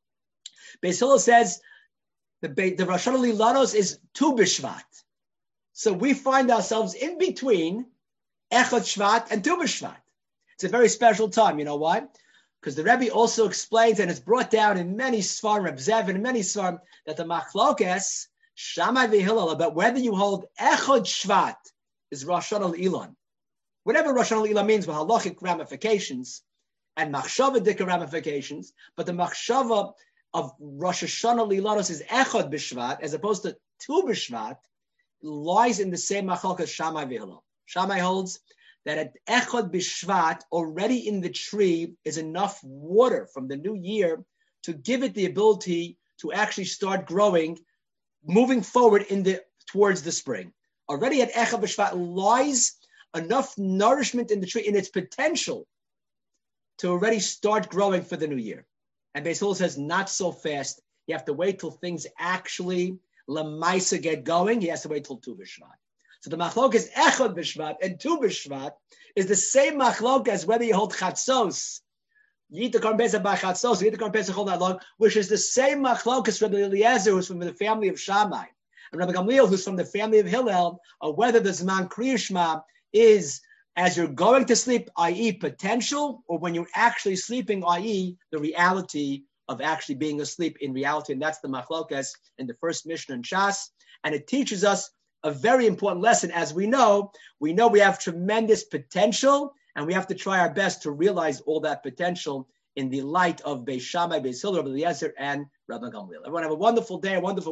Beis Hillel says the Rosh Hashanah Le'ilanos is Tu b'Shvat. So we find ourselves in between Echad Shvat and Tu b'Shvat. It's a very special time. You know why? Because the Rebbe also explains, and it's brought down in many Svarim, Reb Zev and many Svarim, that the Machlokes, Shammai v'Hillel, about whether you hold Echad Shvat is Rosh Hashanah Le'ilan. Whatever Rosh Hashanah Le'ilan means with halachic ramifications and machshava ramifications, but the machshava of Rosh Hashanah Le'ilanos is Echad b'Shvat as opposed to Tu b'Shvat, lies in the same machlok as Shammai v'Hillel. Shammai holds that at Echad b'Shvat, already in the tree is enough water from the new year to give it the ability to actually start growing, moving forward towards the spring. Already at Echad b'Shvat lies enough nourishment in the tree, in its potential, to already start growing for the new year. And Beis Hillel says, not so fast. You have to wait till things actually Lamaisa get going. He has to wait till Tu b'Shvat. So the machlok is Echad b'Shvat and Tu b'Shvat is the same machlok as whether you hold Chatzos. You eat the Korban Pesach by Chatzos, you eat the Korban Pesach all night long, which is the same machlok as Rabbi Eliezer, who's from the family of Shammai, and Rabbi Gamliel, who's from the family of Hillel, or whether the Zman Kriya Shema is as you're going to sleep, i.e. potential, or when you're actually sleeping, i.e. the reality of actually being asleep in reality. And that's the machlokas in the first Mishnah in Shas. And it teaches us a very important lesson. As we know we have tremendous potential, and we have to try our best to realize all that potential in the light of Beis Shammai, Beis Hillel, Rabbi Eliezer, and Rabbi Gamliel. Everyone have a wonderful day, a wonderful